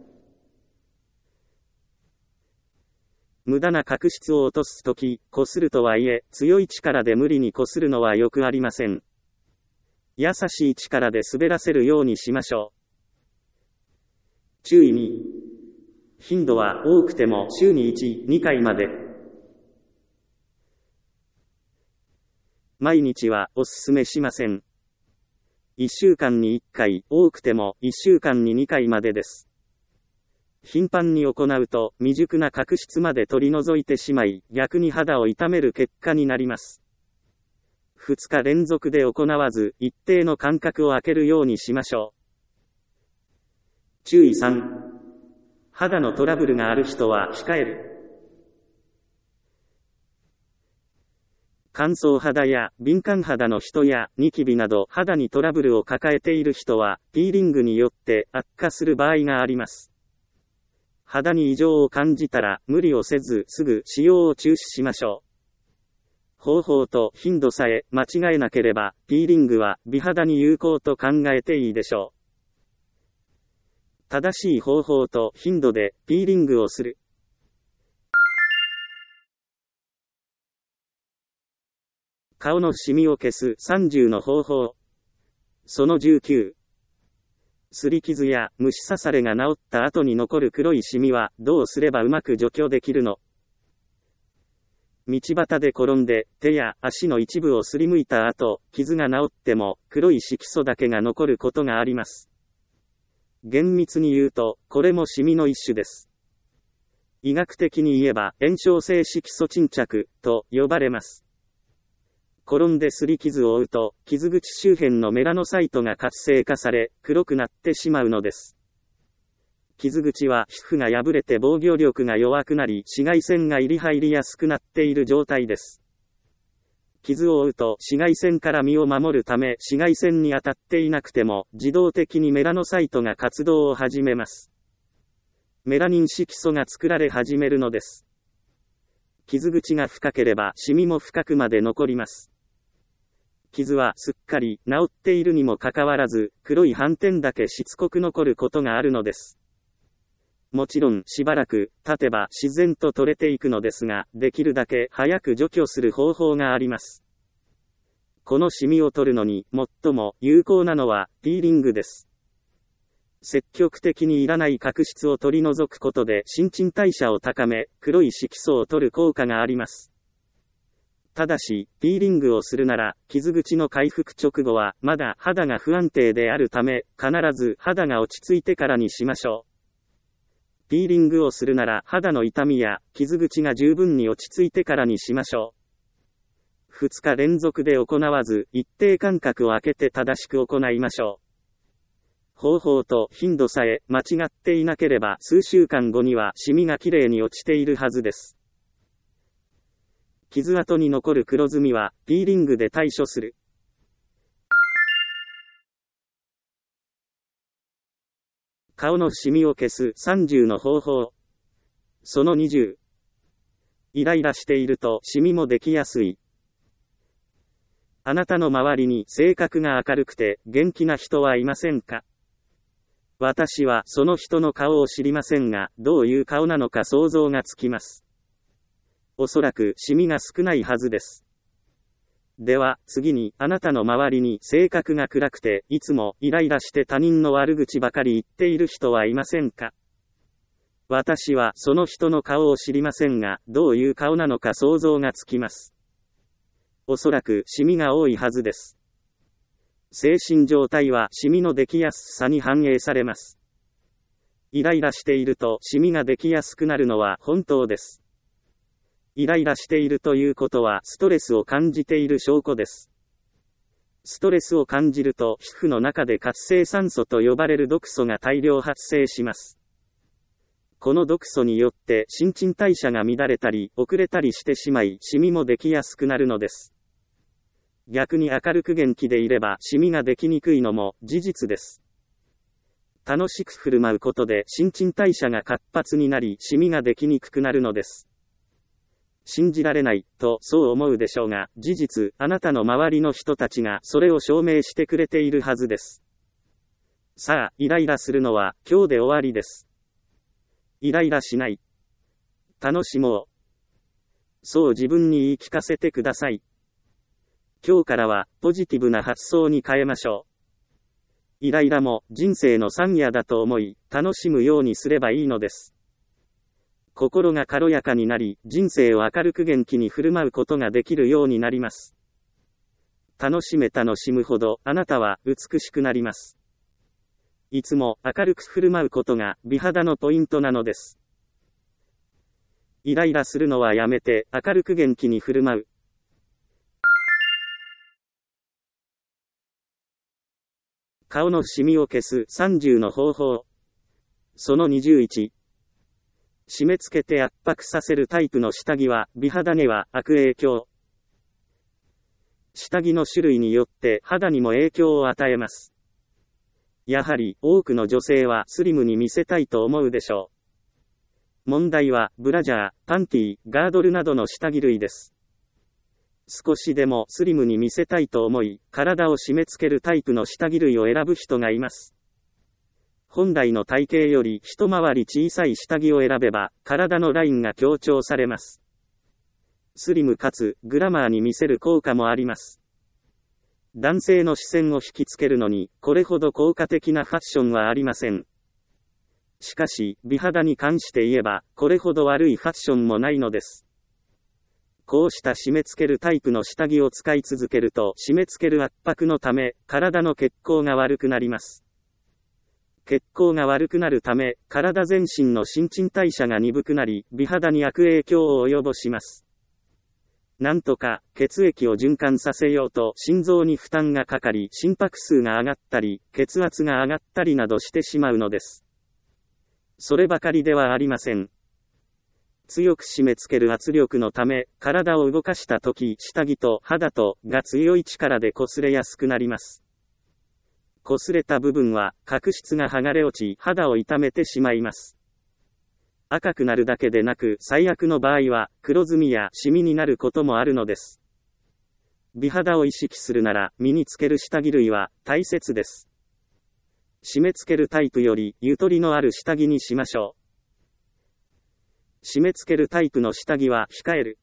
無駄な角質を落とすとき、こするとはいえ、強い力で無理にこするのはよくありません。優しい力で滑らせるようにしましょう。注意に、頻度は多くても週にいち、にかいまで。毎日はおすすめしません。いっしゅうかんにいっかい、多くてもいっしゅうかんににかいまでです。頻繁に行うと未熟な角質まで取り除いてしまい、逆に肌を傷める結果になります。ふつか連続で行わず、一定の間隔を空けるようにしましょう。注意さん、肌のトラブルがある人は控える。乾燥肌や敏感肌の人やニキビなど肌にトラブルを抱えている人は、ピーリングによって悪化する場合があります。肌に異常を感じたら、無理をせずすぐ使用を中止しましょう。方法と頻度さえ間違えなければ、ピーリングは美肌に有効と考えていいでしょう。正しい方法と頻度でピーリングをする。顔のシミを消すさんじゅうの方法。そのじゅうきゅう。擦り傷や虫刺されが治った後に残る黒いシミはどうすればうまく除去できるの？道端で転んで手や足の一部をすりむいた後、傷が治っても黒い色素だけが残ることがあります。厳密に言うと、これもシミの一種です。医学的に言えば炎症性色素沈着と呼ばれます。転んで擦り傷を負うと、傷口周辺のメラノサイトが活性化され、黒くなってしまうのです。傷口は皮膚が破れて防御力が弱くなり、紫外線が入り入りやすくなっている状態です。 傷を負うと紫外線から身を守るため紫外線に当たっていなくても自動的にメラノサイトが活動を始めます。メラニン色素が作られ始めるのです。傷口が深ければシミも深くまで残ります。傷はすっかり治っているにもかかわらず、黒い斑点だけしつこく残ることがあるのです。もちろんしばらく経てば自然と取れていくのですが、できるだけ早く除去する方法があります。このシミを取るのに最も有効なのはピーリングです。積極的にいらない角質を取り除くことで新陳代謝を高め、黒い色素を取る効果があります。ただし、ピーリングをするなら、傷口の回復直後はまだ肌が不安定であるため、必ず肌が落ち着いてからにしましょう。ピーリングをするなら肌の痛みや傷口が十分に落ち着いてからにしましょう。ふつか連続で行わず、一定間隔を空けて正しく行いましょう。方法と頻度さえ間違っていなければ数週間後にはシミがきれいに落ちているはずです。傷跡に残る黒ずみはピーリングで対処する。顔のシミを消すさんじゅうの方法。そのにじゅう。イライラしているとシミもできやすい。あなたの周りに性格が明るくて元気な人はいませんか？私はその人の顔を知りませんが、どういう顔なのか想像がつきます。おそらくシミが少ないはずです。では、次に、あなたの周りに性格が暗くて、いつもイライラして他人の悪口ばかり言っている人はいませんか？私はその人の顔を知りませんが、どういう顔なのか想像がつきます。おそらくシミが多いはずです。精神状態はシミのできやすさに反映されます。イライラしているとシミができやすくなるのは本当です。イライラしているということはストレスを感じている証拠です。ストレスを感じると皮膚の中で活性酸素と呼ばれる毒素が大量発生します。この毒素によって新陳代謝が乱れたり遅れたりしてしまい、シミもできやすくなるのです。逆に明るく元気でいればシミができにくいのも事実です。楽しく振る舞うことで新陳代謝が活発になり、シミができにくくなるのです。信じられないとそう思うでしょうが、事実、あなたの周りの人たちがそれを証明してくれているはずです。さあ、イライラするのは今日で終わりです。イライラしない。楽しもう。そう自分に言い聞かせてください。今日からはポジティブな発想に変えましょう。イライラも人生の山野だと思い、楽しむようにすればいいのです。心が軽やかになり、人生を明るく元気に振る舞うことができるようになります。楽しめ楽しむほど、あなたは美しくなります。いつも明るく振る舞うことが美肌のポイントなのです。イライラするのはやめて、明るく元気に振る舞う。顔のシミを消すさんじゅうの方法。そのにじゅういち。締め付けて圧迫させるタイプの下着は美肌には悪影響。下着の種類によって肌にも影響を与えます。やはり多くの女性はスリムに見せたいと思うでしょう。問題はブラジャー、パンティ、ガードルなどの下着類です。少しでもスリムに見せたいと思い、体を締め付けるタイプの下着類を選ぶ人がいます。本来の体型より一回り小さい下着を選べば、体のラインが強調されます。スリムかつグラマーに見せる効果もあります。男性の視線を引きつけるのに、これほど効果的なファッションはありません。しかし、美肌に関して言えば、これほど悪いファッションもないのです。こうした締め付けるタイプの下着を使い続けると、締め付ける圧迫のため、体の血行が悪くなります。血行が悪くなるため、体全身の新陳代謝が鈍くなり、美肌に悪影響を及ぼします。なんとか、血液を循環させようと心臓に負担がかかり、心拍数が上がったり、血圧が上がったりなどしてしまうのです。そればかりではありません。 強く締め付ける圧力のため、体を動かしたとき、下着と肌とが強い力で擦れやすくなります。擦れた部分は、角質が剥がれ落ち、肌を痛めてしまいます。赤くなるだけでなく、最悪の場合は、黒ずみやシミになることもあるのです。美肌を意識するなら、身につける下着類は、大切です。締め付けるタイプより、ゆとりのある下着にしましょう。締め付けるタイプの下着は、控える。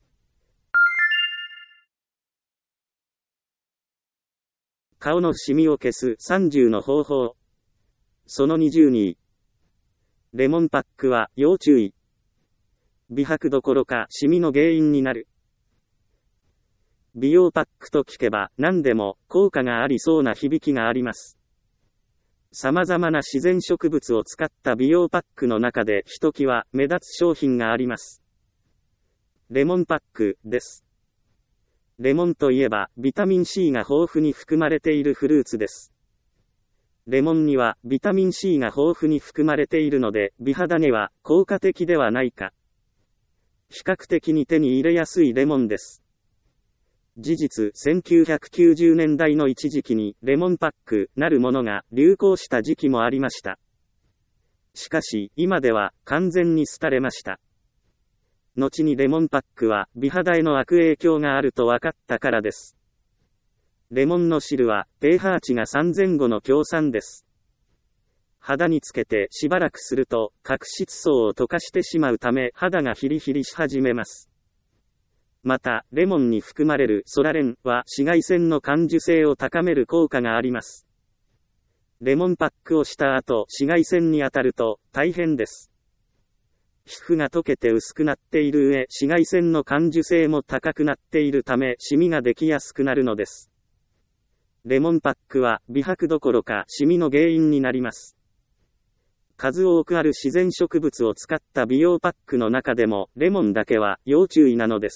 顔のシミを消すさんじゅうの方法。そのにじゅうに。レモンパックは要注意。美白どころかシミの原因になる。美容パックと聞けば何でも効果がありそうな響きがあります。様々な自然植物を使った美容パックの中でひときわ目立つ商品があります。レモンパックです。レモンといえばビタミン C が豊富に含まれているフルーツです。レモンにはビタミン C が豊富に含まれているので美肌には効果的ではないか。比較的に手に入れやすいレモンです。事実、せんきゅうひゃくきゅうじゅうねんだいの一時期にレモンパックなるものが流行した時期もありました。しかし今では完全に廃れました。後にレモンパックは美肌への悪影響があると分かったからです。レモンの汁は pH 値がさんぜんごの強酸です。肌につけてしばらくすると角質層を溶かしてしまうため肌がヒリヒリし始めます。また、レモンに含まれるソラレンは紫外線の感受性を高める効果があります。レモンパックをした後、紫外線に当たると大変です。皮膚が溶けて薄くなっている上、紫外線の感受性も高くなっているため、シミができやすくなるのです。レモンパックは美白どころかシミの原因になります。数多くある自然植物を使った美容パックの中でも、レモンだけは要注意なのです。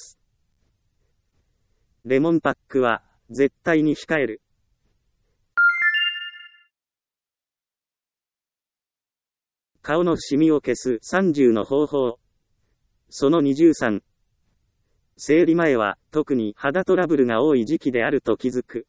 レモンパックは絶対に控える。顔のシミを消すさんじゅうの方法。そのにじゅうさん。生理前は特に肌トラブルが多い時期であると気づく。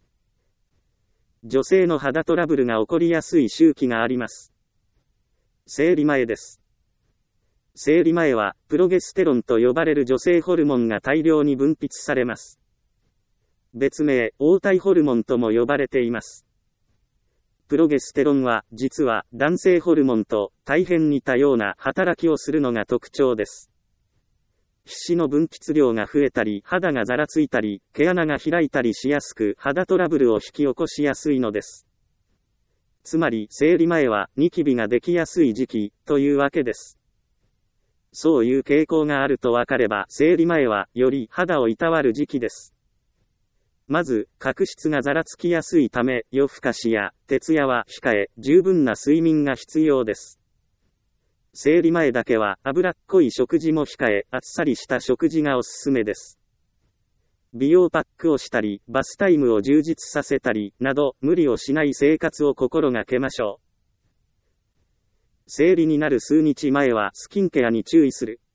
女性の肌トラブルが起こりやすい周期があります。生理前です。生理前はプロゲステロンと呼ばれる女性ホルモンが大量に分泌されます。別名、黄体ホルモンとも呼ばれています。プロゲステロンは、実は、男性ホルモンと、大変似たような働きをするのが特徴です。皮脂の分泌量が増えたり、肌がざらついたり、毛穴が開いたりしやすく、肌トラブルを引き起こしやすいのです。つまり、生理前は、ニキビができやすい時期、というわけです。そういう傾向があるとわかれば、生理前は、より肌をいたわる時期です。まず、角質がざらつきやすいため、夜更かしや、徹夜は控え、十分な睡眠が必要です。生理前だけは、脂っこい食事も控え、あっさりした食事がおすすめです。美容パックをしたり、バスタイムを充実させたり、など、無理をしない生活を心がけましょう。生理になる数日前は、スキンケアに注意する。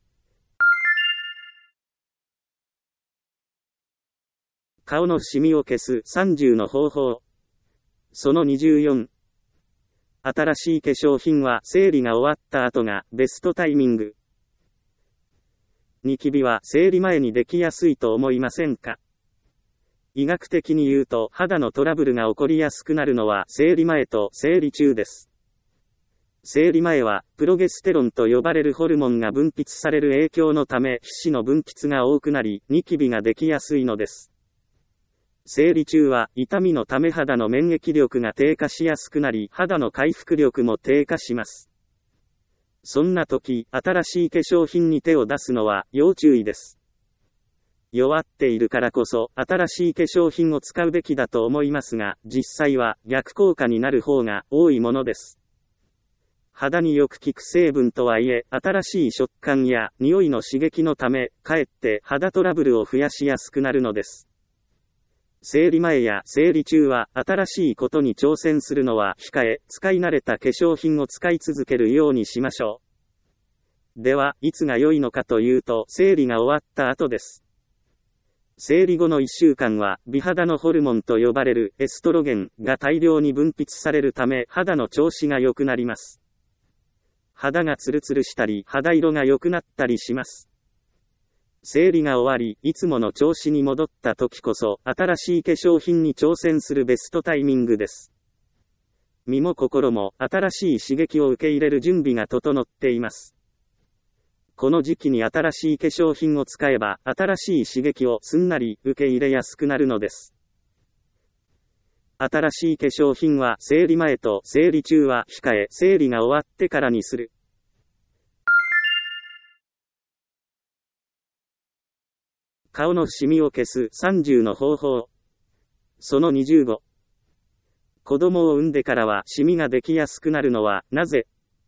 顔のシミを消すさんじゅうの方法。そのにじゅうよん。新しい化粧品は生理が終わった後がベストタイミング。ニキビは生理前にできやすいと思いませんか？医学的に言うと肌のトラブルが起こりやすくなるのは生理前と生理中です。生理前はプロゲステロンと呼ばれるホルモンが分泌される影響のため皮脂の分泌が多くなりニキビができやすいのです。生理中は痛みのため肌の免疫力が低下しやすくなり肌の回復力も低下します。そんな時、新しい化粧品に手を出すのは要注意です。弱っているからこそ新しい化粧品を使うべきだと思いますが、実際は逆効果になる方が多いものです。肌によく効く成分とはいえ、新しい食感や匂いの刺激のため、かえって肌トラブルを増やしやすくなるのです。生理前や生理中は新しいことに挑戦するのは控え、使い慣れた化粧品を使い続けるようにしましょう。 では、いつが良いのかというと、生理が終わった後です。生理後のいっしゅうかんは、美肌のホルモンと呼ばれるエストロゲンが大量に分泌されるため、肌の調子が良くなります。肌がツルツルしたり、肌色が良くなったりします。生理が終わり、いつもの調子に戻った時こそ、新しい化粧品に挑戦するベストタイミングです。身も心も新しい刺激を受け入れる準備が整っています。この時期に新しい化粧品を使えば、新しい刺激をすんなり受け入れやすくなるのです。新しい化粧品は生理前と生理中は控え、生理が終わってからにする。顔のシミを消すさんじゅうの方法。そのにじゅうご。子供を産んでからはシミができやすくなるのはなぜ？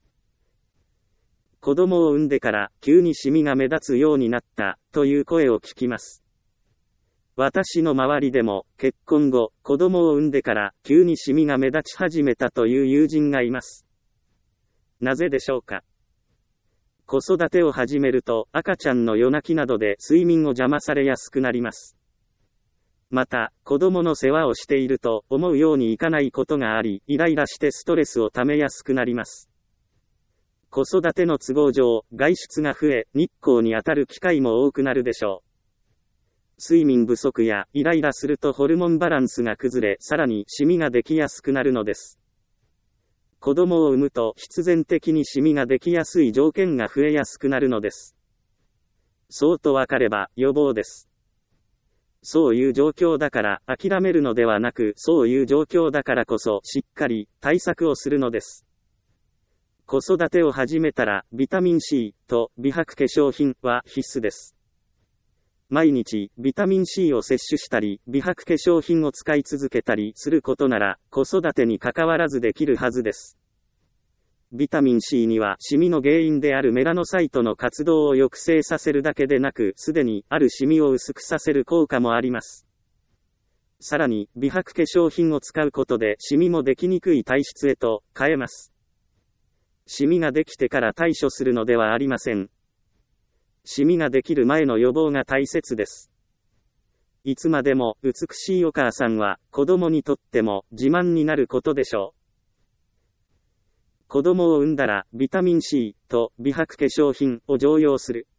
子供を産んでから急にシミが目立つようになったという声を聞きます。私の周りでも結婚後、子供を産んでから急にシミが目立ち始めたという友人がいます。なぜでしょうか？子育てを始めると赤ちゃんの夜泣きなどで睡眠を邪魔されやすくなります。また、子供の世話をしていると思うようにいかないことがあり、イライラしてストレスをためやすくなります。子育ての都合上、外出が増え、日光に当たる機会も多くなるでしょう。睡眠不足やイライラするとホルモンバランスが崩れ、さらにシミができやすくなるのです。子供を産むと必然的にシミができやすい条件が増えやすくなるのです。そうとわかれば予防です。そういう状況だから諦めるのではなく、そういう状況だからこそしっかり対策をするのです。子育てを始めたら、ビタミン C と美白化粧品は必須です。毎日、ビタミン C を摂取したり、美白化粧品を使い続けたりすることなら、子育てに関わらずできるはずです。ビタミン C には、シミの原因であるメラノサイトの活動を抑制させるだけでなく、すでにあるシミを薄くさせる効果もあります。さらに、美白化粧品を使うことで、シミもできにくい体質へと変えます。シミができてから対処するのではありません。シミができる前の予防が大切です。いつまでも美しいお母さんは子供にとっても自慢になることでしょう。子供を産んだらビタミン C と美白化粧品を常用する。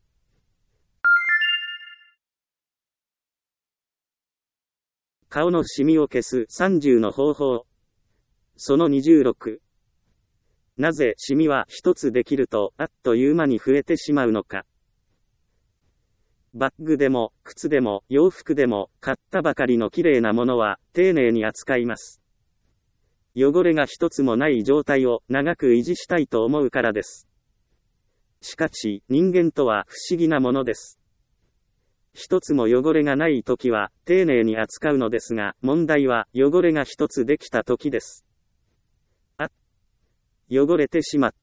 顔のシミを消すさんじゅうの方法。そのにじゅうろく。なぜシミは一つできるとあっという間に増えてしまうのか。バッグでも靴でも洋服でも買ったばかりの綺麗なものは丁寧に扱います。汚れが一つもない状態を長く維持したいと思うからです。しかし人間とは不思議なものです。一つも汚れがないときは丁寧に扱うのですが、問題は汚れが一つできたときです。汚れてしまった。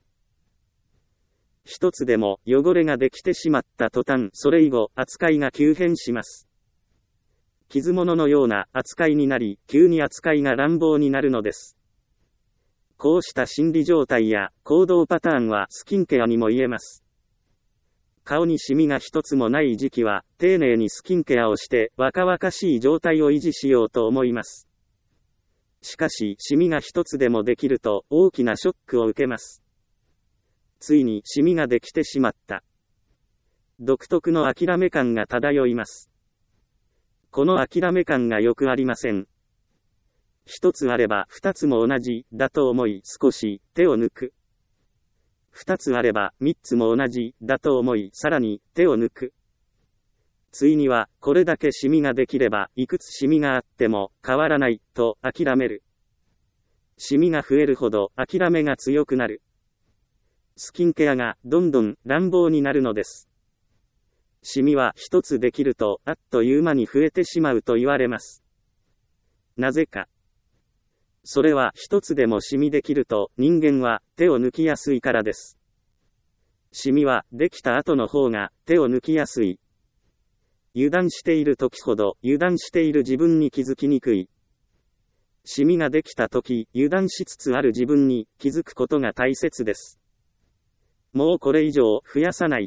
一つでも汚れができてしまった途端、それ以後、扱いが急変します。傷物のような扱いになり、急に扱いが乱暴になるのです。こうした心理状態や行動パターンはスキンケアにも言えます。顔にシミが一つもない時期は、丁寧にスキンケアをして、若々しい状態を維持しようと思います。しかし、シミが一つでもできると大きなショックを受けます。ついにシミができてしまった。独特の諦め感が漂います。この諦め感がよくありません。一つあれば二つも同じだと思い少し手を抜く。二つあれば三つも同じだと思いさらに手を抜く。ついには、これだけシミができれば、いくつシミがあっても変わらない、と諦める。シミが増えるほど諦めが強くなる。スキンケアがどんどん乱暴になるのです。シミは一つできると、あっという間に増えてしまうと言われます。なぜか。それは一つでもシミできると、人間は手を抜きやすいからです。シミはできた後の方が手を抜きやすい。油断している時ほど油断している自分に気づきにくい。シミができた時、油断しつつある自分に気づくことが大切です。 もうこれ以上増やさない。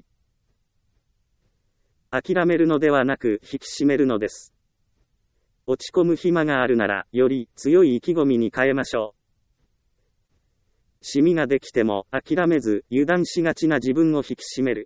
諦めるのではなく引き締めるのです。落ち込む暇があるなら、より強い意気込みに変えましょう。シミができても諦めず油断しがちな自分を引き締める。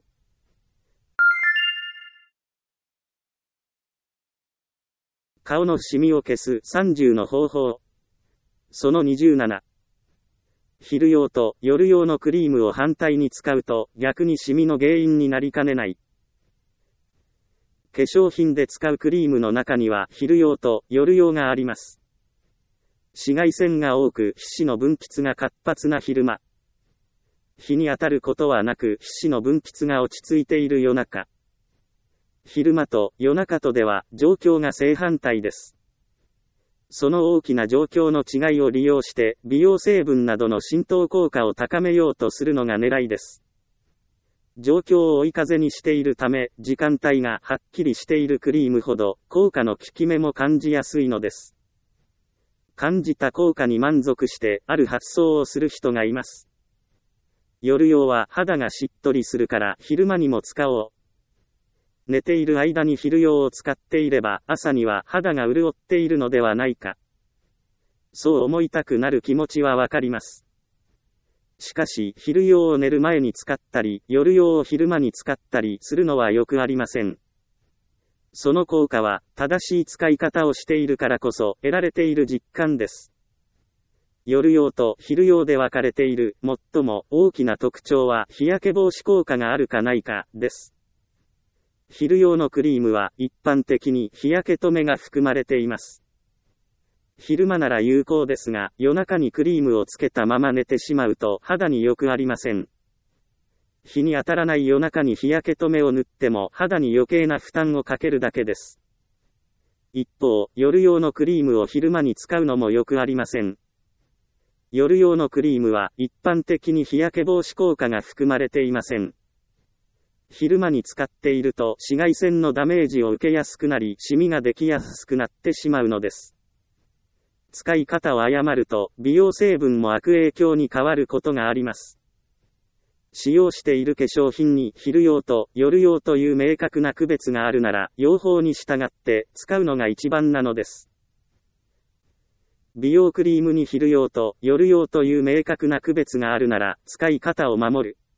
顔のシミを消すさんじゅうの方法。そのにじゅうなな。昼用と夜用のクリームを反対に使うと逆にシミの原因になりかねない。化粧品で使うクリームの中には昼用と夜用があります。紫外線が多く皮脂の分泌が活発な昼間。日に当たることはなく皮脂の分泌が落ち着いている夜中。昼間と夜中とでは状況が正反対です。その大きな状況の違いを利用して美容成分などの浸透効果を高めようとするのが狙いです。状況を追い風にしているため、時間帯がはっきりしているクリームほど効果の効き目も感じやすいのです。感じた効果に満足してある発想をする人がいます。夜用は肌がしっとりするから昼間にも使おう。寝ている間に昼用を使っていれば朝には肌が潤っているのではないか。そう思いたくなる気持ちはわかります。しかし昼用を寝る前に使ったり夜用を昼間に使ったりするのはよくありません。その効果は正しい使い方をしているからこそ得られている実感です。夜用と昼用で分かれている最も大きな特徴は日焼け防止効果があるかないかです。昼用のクリームは一般的に日焼け止めが含まれています。昼間なら有効ですが、夜中にクリームをつけたまま寝てしまうと肌に良くありません。日に当たらない夜中に日焼け止めを塗っても肌に余計な負担をかけるだけです。一方、夜用のクリームを昼間に使うのもよくありません。夜用のクリームは一般的に日焼け防止効果が含まれていません。昼間に使っていると紫外線のダメージを受けやすくなり、シミができやすくなってしまうのです。使い方を誤ると美容成分も悪影響に変わることがあります。使用している化粧品に昼用と夜用という明確な区別があるなら、用法に従って使うのが一番なのです。美容クリームに昼用と夜用という明確な区別があるなら、使い方を守る。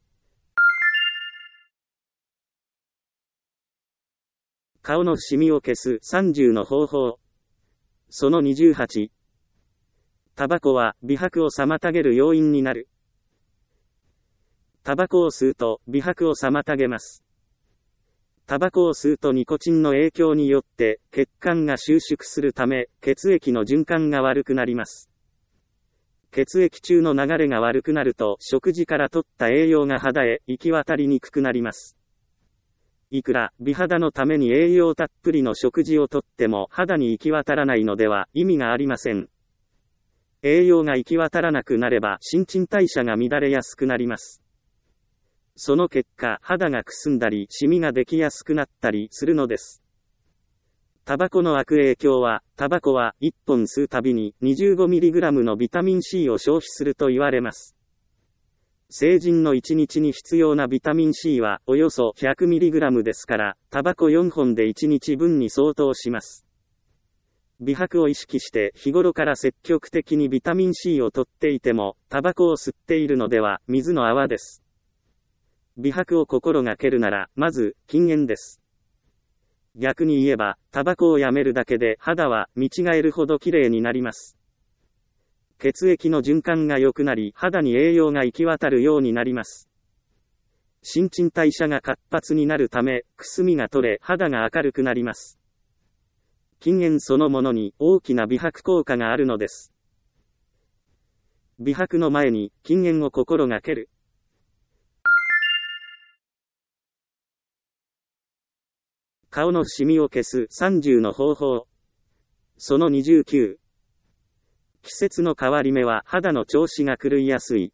顔のシミを消すさんじゅうの方法。そのにじゅうはち。タバコは美白を妨げる要因になる。タバコを吸うと美白を妨げます。タバコを吸うとニコチンの影響によって血管が収縮するため血液の循環が悪くなります。血液中の流れが悪くなると食事から取った栄養が肌へ行き渡りにくくなります。いくら美肌のために栄養たっぷりの食事をとっても肌に行き渡らないのでは意味がありません。栄養が行き渡らなくなれば新陳代謝が乱れやすくなります。その結果、肌がくすんだりシミができやすくなったりするのです。タバコの悪影響は、タバコはいっぽん吸うたびに にじゅうごミリグラム のビタミン C を消費すると言われます。成人のいちにちに必要なビタミン C はおよそ ひゃくミリグラム ですから、タバコよんほんでいちにちぶんに相当します。美白を意識して日頃から積極的にビタミン C を取っていても、タバコを吸っているのでは水の泡です。美白を心がけるなら、まず禁煙です。逆に言えば、タバコをやめるだけで肌は見違えるほど綺麗になります。血液の循環が良くなり、肌に栄養が行き渡るようになります。新陳代謝が活発になるため、くすみが取れ、肌が明るくなります。禁煙そのものに大きな美白効果があるのです。美白の前に禁煙を心がける。顔のシミを消すさんじゅうの方法。そのにじゅうきゅう。季節の変わり目は肌の調子が狂いやすい。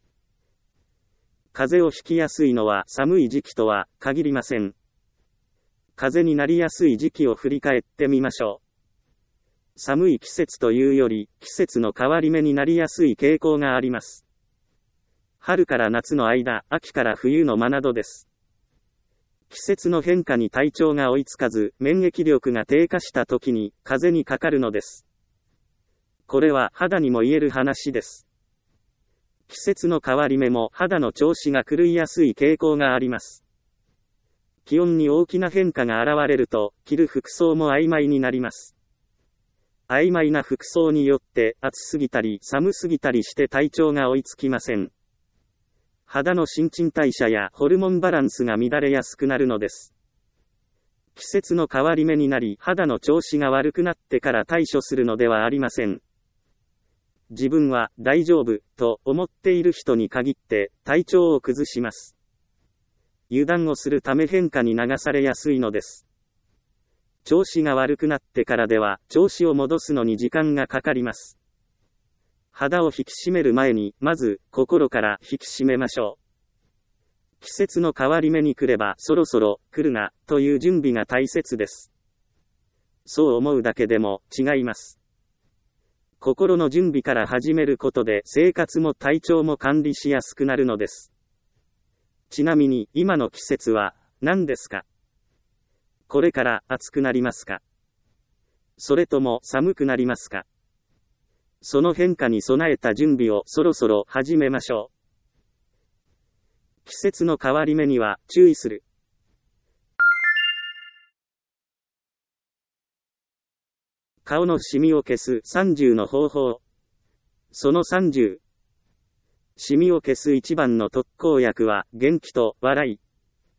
風邪をひきやすいのは寒い時期とは限りません。風邪になりやすい時期を振り返ってみましょう。寒い季節というより、季節の変わり目になりやすい傾向があります。 春から夏の間、秋から冬の間などです。季節の変化に体調が追いつかず、免疫力が低下した時に、風邪にかかるのです。これは肌にも言える話です。季節の変わり目も肌の調子が狂いやすい傾向があります。気温に大きな変化が現れると、着る服装も曖昧になります。曖昧な服装によって暑すぎたり寒すぎたりして体調が追いつきません。肌の新陳代謝やホルモンバランスが乱れやすくなるのです。季節の変わり目になり肌の調子が悪くなってから対処するのではありません。自分は大丈夫と思っている人に限って体調を崩します。油断をするため変化に流されやすいのです。調子が悪くなってからでは調子を戻すのに時間がかかります。肌を引き締める前にまず心から引き締めましょう。季節の変わり目に来ればそろそろ来るなという準備が大切です。そう思うだけでも違います。心の準備から始めることで生活も体調も管理しやすくなるのです。ちなみに今の季節は何ですか？これから暑くなりますか？それとも寒くなりますか？その変化に備えた準備をそろそろ始めましょう。季節の変わり目には注意する。顔のシミを消すさんじゅうの方法。そのさんじゅう。シミを消す一番の特効薬は元気と笑い。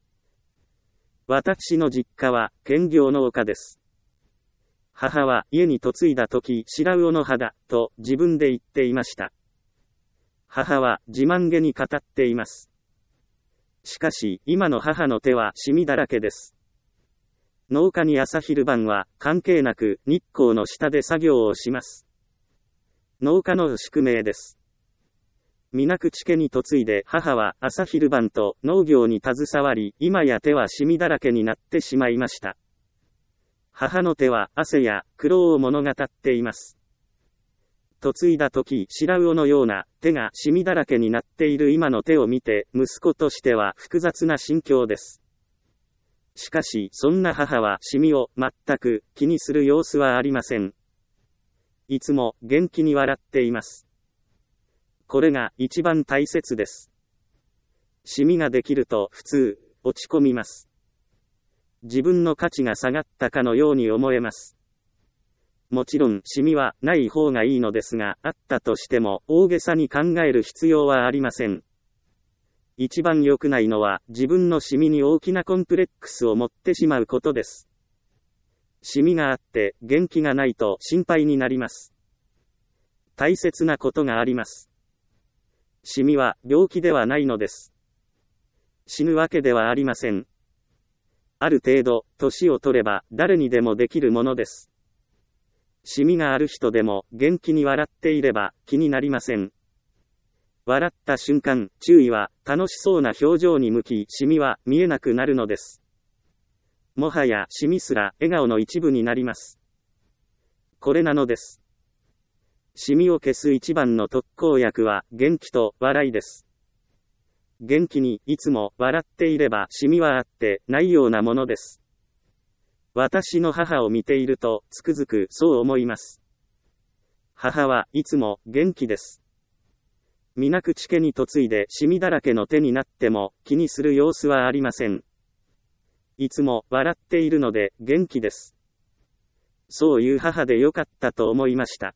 私の実家は兼業農家です。母は家に嫁いだ時白魚の肌と自分で言っていました。母は自慢げに語っています。しかし今の母の手はシミだらけです。農家に朝昼晩は関係なく日光の下で作業をします。農家の宿命です。水口家に嫁いで母は朝昼晩と農業に携わり、今や手はシミだらけになってしまいました。母の手は汗や苦労を物語っています。嫁いだ時白魚のような手がシミだらけになっている今の手を見て息子としては複雑な心境です。しかしそんな母はシミを全く気にする様子はありません。いつも元気に笑っています。これが一番大切です。シミができると普通、落ち込みます。自分の価値が下がったかのように思えます。もちろんシミはない方がいいのですが、あったとしても大げさに考える必要はありません。一番良くないのは自分のシミに大きなコンプレックスを持ってしまうことです。シミがあって元気がないと心配になります。大切なことがあります。シミは病気ではないのです。死ぬわけではありません。ある程度、年を取れば誰にでもできるものです。シミがある人でも元気に笑っていれば気になりません。笑った瞬間、注意は楽しそうな表情に向き、シミは見えなくなるのです。もはやシミすら笑顔の一部になります。これなのです。シミを消す一番の特効薬は元気と笑いです。元気にいつも笑っていればシミはあってないようなものです。私の母を見ているとつくづくそう思います。母はいつも元気です。水口家に嫁いでシミだらけの手になっても気にする様子はありません。いつも笑っているので元気です。そういう母でよかったと思いました。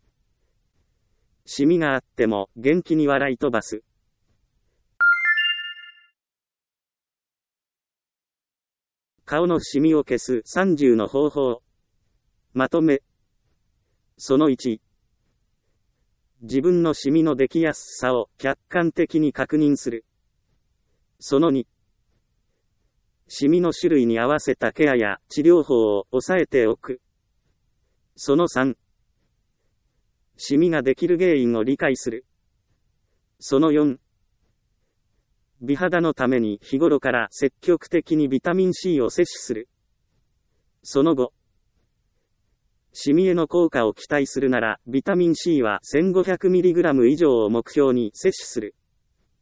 シミがあっても元気に笑い飛ばす。顔のシミを消すさんじゅうの方法。まとめ。そのいち。自分のシミのできやすさを客観的に確認する。そのに。シミの種類に合わせたケアや治療法を押さえておく。そのさん。シミができる原因を理解する。そのよん。美肌のために日頃から積極的にビタミン C を摂取する。そのご。シミへの効果を期待するなら、ビタミン C は せんごひゃくミリグラム 以上を目標に摂取する。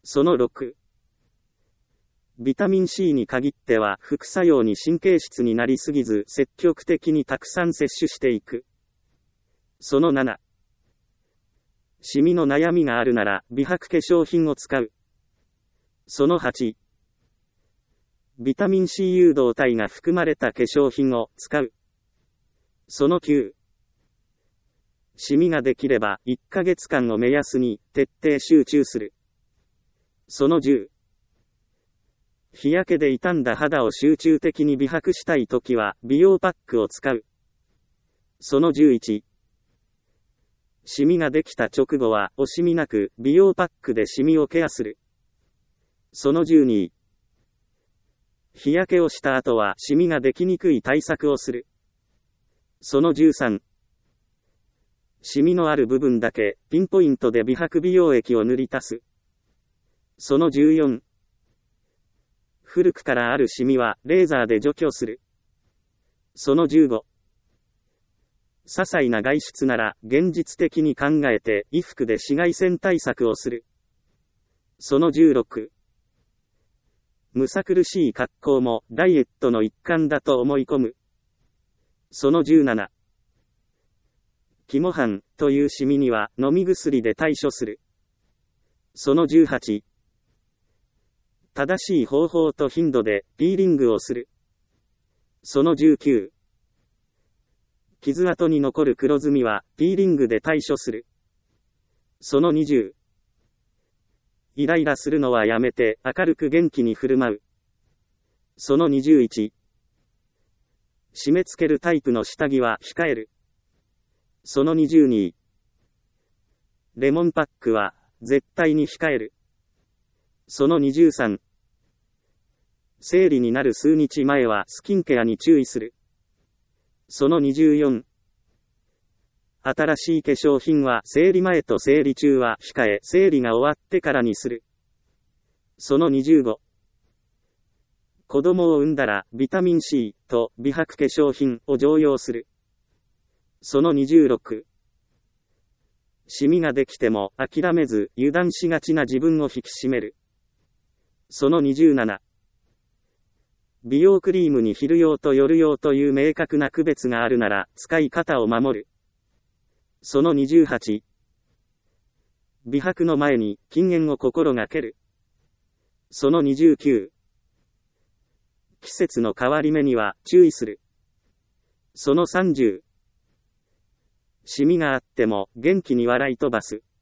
そのろく、ビタミン C に限っては副作用に神経質になりすぎず積極的にたくさん摂取していく。そのなな、シミの悩みがあるなら美白化粧品を使う。そのはち、ビタミン C 誘導体が含まれた化粧品を使う。そのきゅう、シミができればいっかげつかんを目安に徹底集中する。そのじゅう、日焼けで傷んだ肌を集中的に美白したいときは美容パックを使う。そのじゅういち、シミができた直後は惜しみなく美容パックでシミをケアする。そのじゅうに、日焼けをした後はシミができにくい対策をする。そのじゅうさん、シミのある部分だけピンポイントで美白美容液を塗り足す。そのじゅうよん、古くからあるシミはレーザーで除去する。そのじゅうご、些細な外出なら現実的に考えて衣服で紫外線対策をする。そのじゅうろく、むさ苦しい格好もダイエットの一環だと思い込む。そのじゅうなな、キモハンというシミには飲み薬で対処する。そのじゅうはち、正しい方法と頻度でピーリングをする。そのじゅうきゅう、傷跡に残る黒ずみはピーリングで対処する。そのにじゅう、イライラするのはやめて明るく元気に振る舞う。そのにじゅういち、締め付けるタイプの下着は控える。そのにじゅうに、レモンパックは絶対に控える。そのにじゅうさん、生理になる数日前はスキンケアに注意する。そのにじゅうよん、新しい化粧品は生理前と生理中は控え、生理が終わってからにする。そのにじゅうご、子供を産んだらビタミン C と美白化粧品を常用する。そのにじゅうろく、シミができても諦めず油断しがちな自分を引き締める。そのにじゅうなな、美容クリームに昼用と夜用という明確な区別があるなら使い方を守る。そのにじゅうはち、美白の前に禁煙を心がける。そのにじゅうきゅう、季節の変わり目には注意する。そのさんじゅう、シミがあっても元気に笑い飛ばす。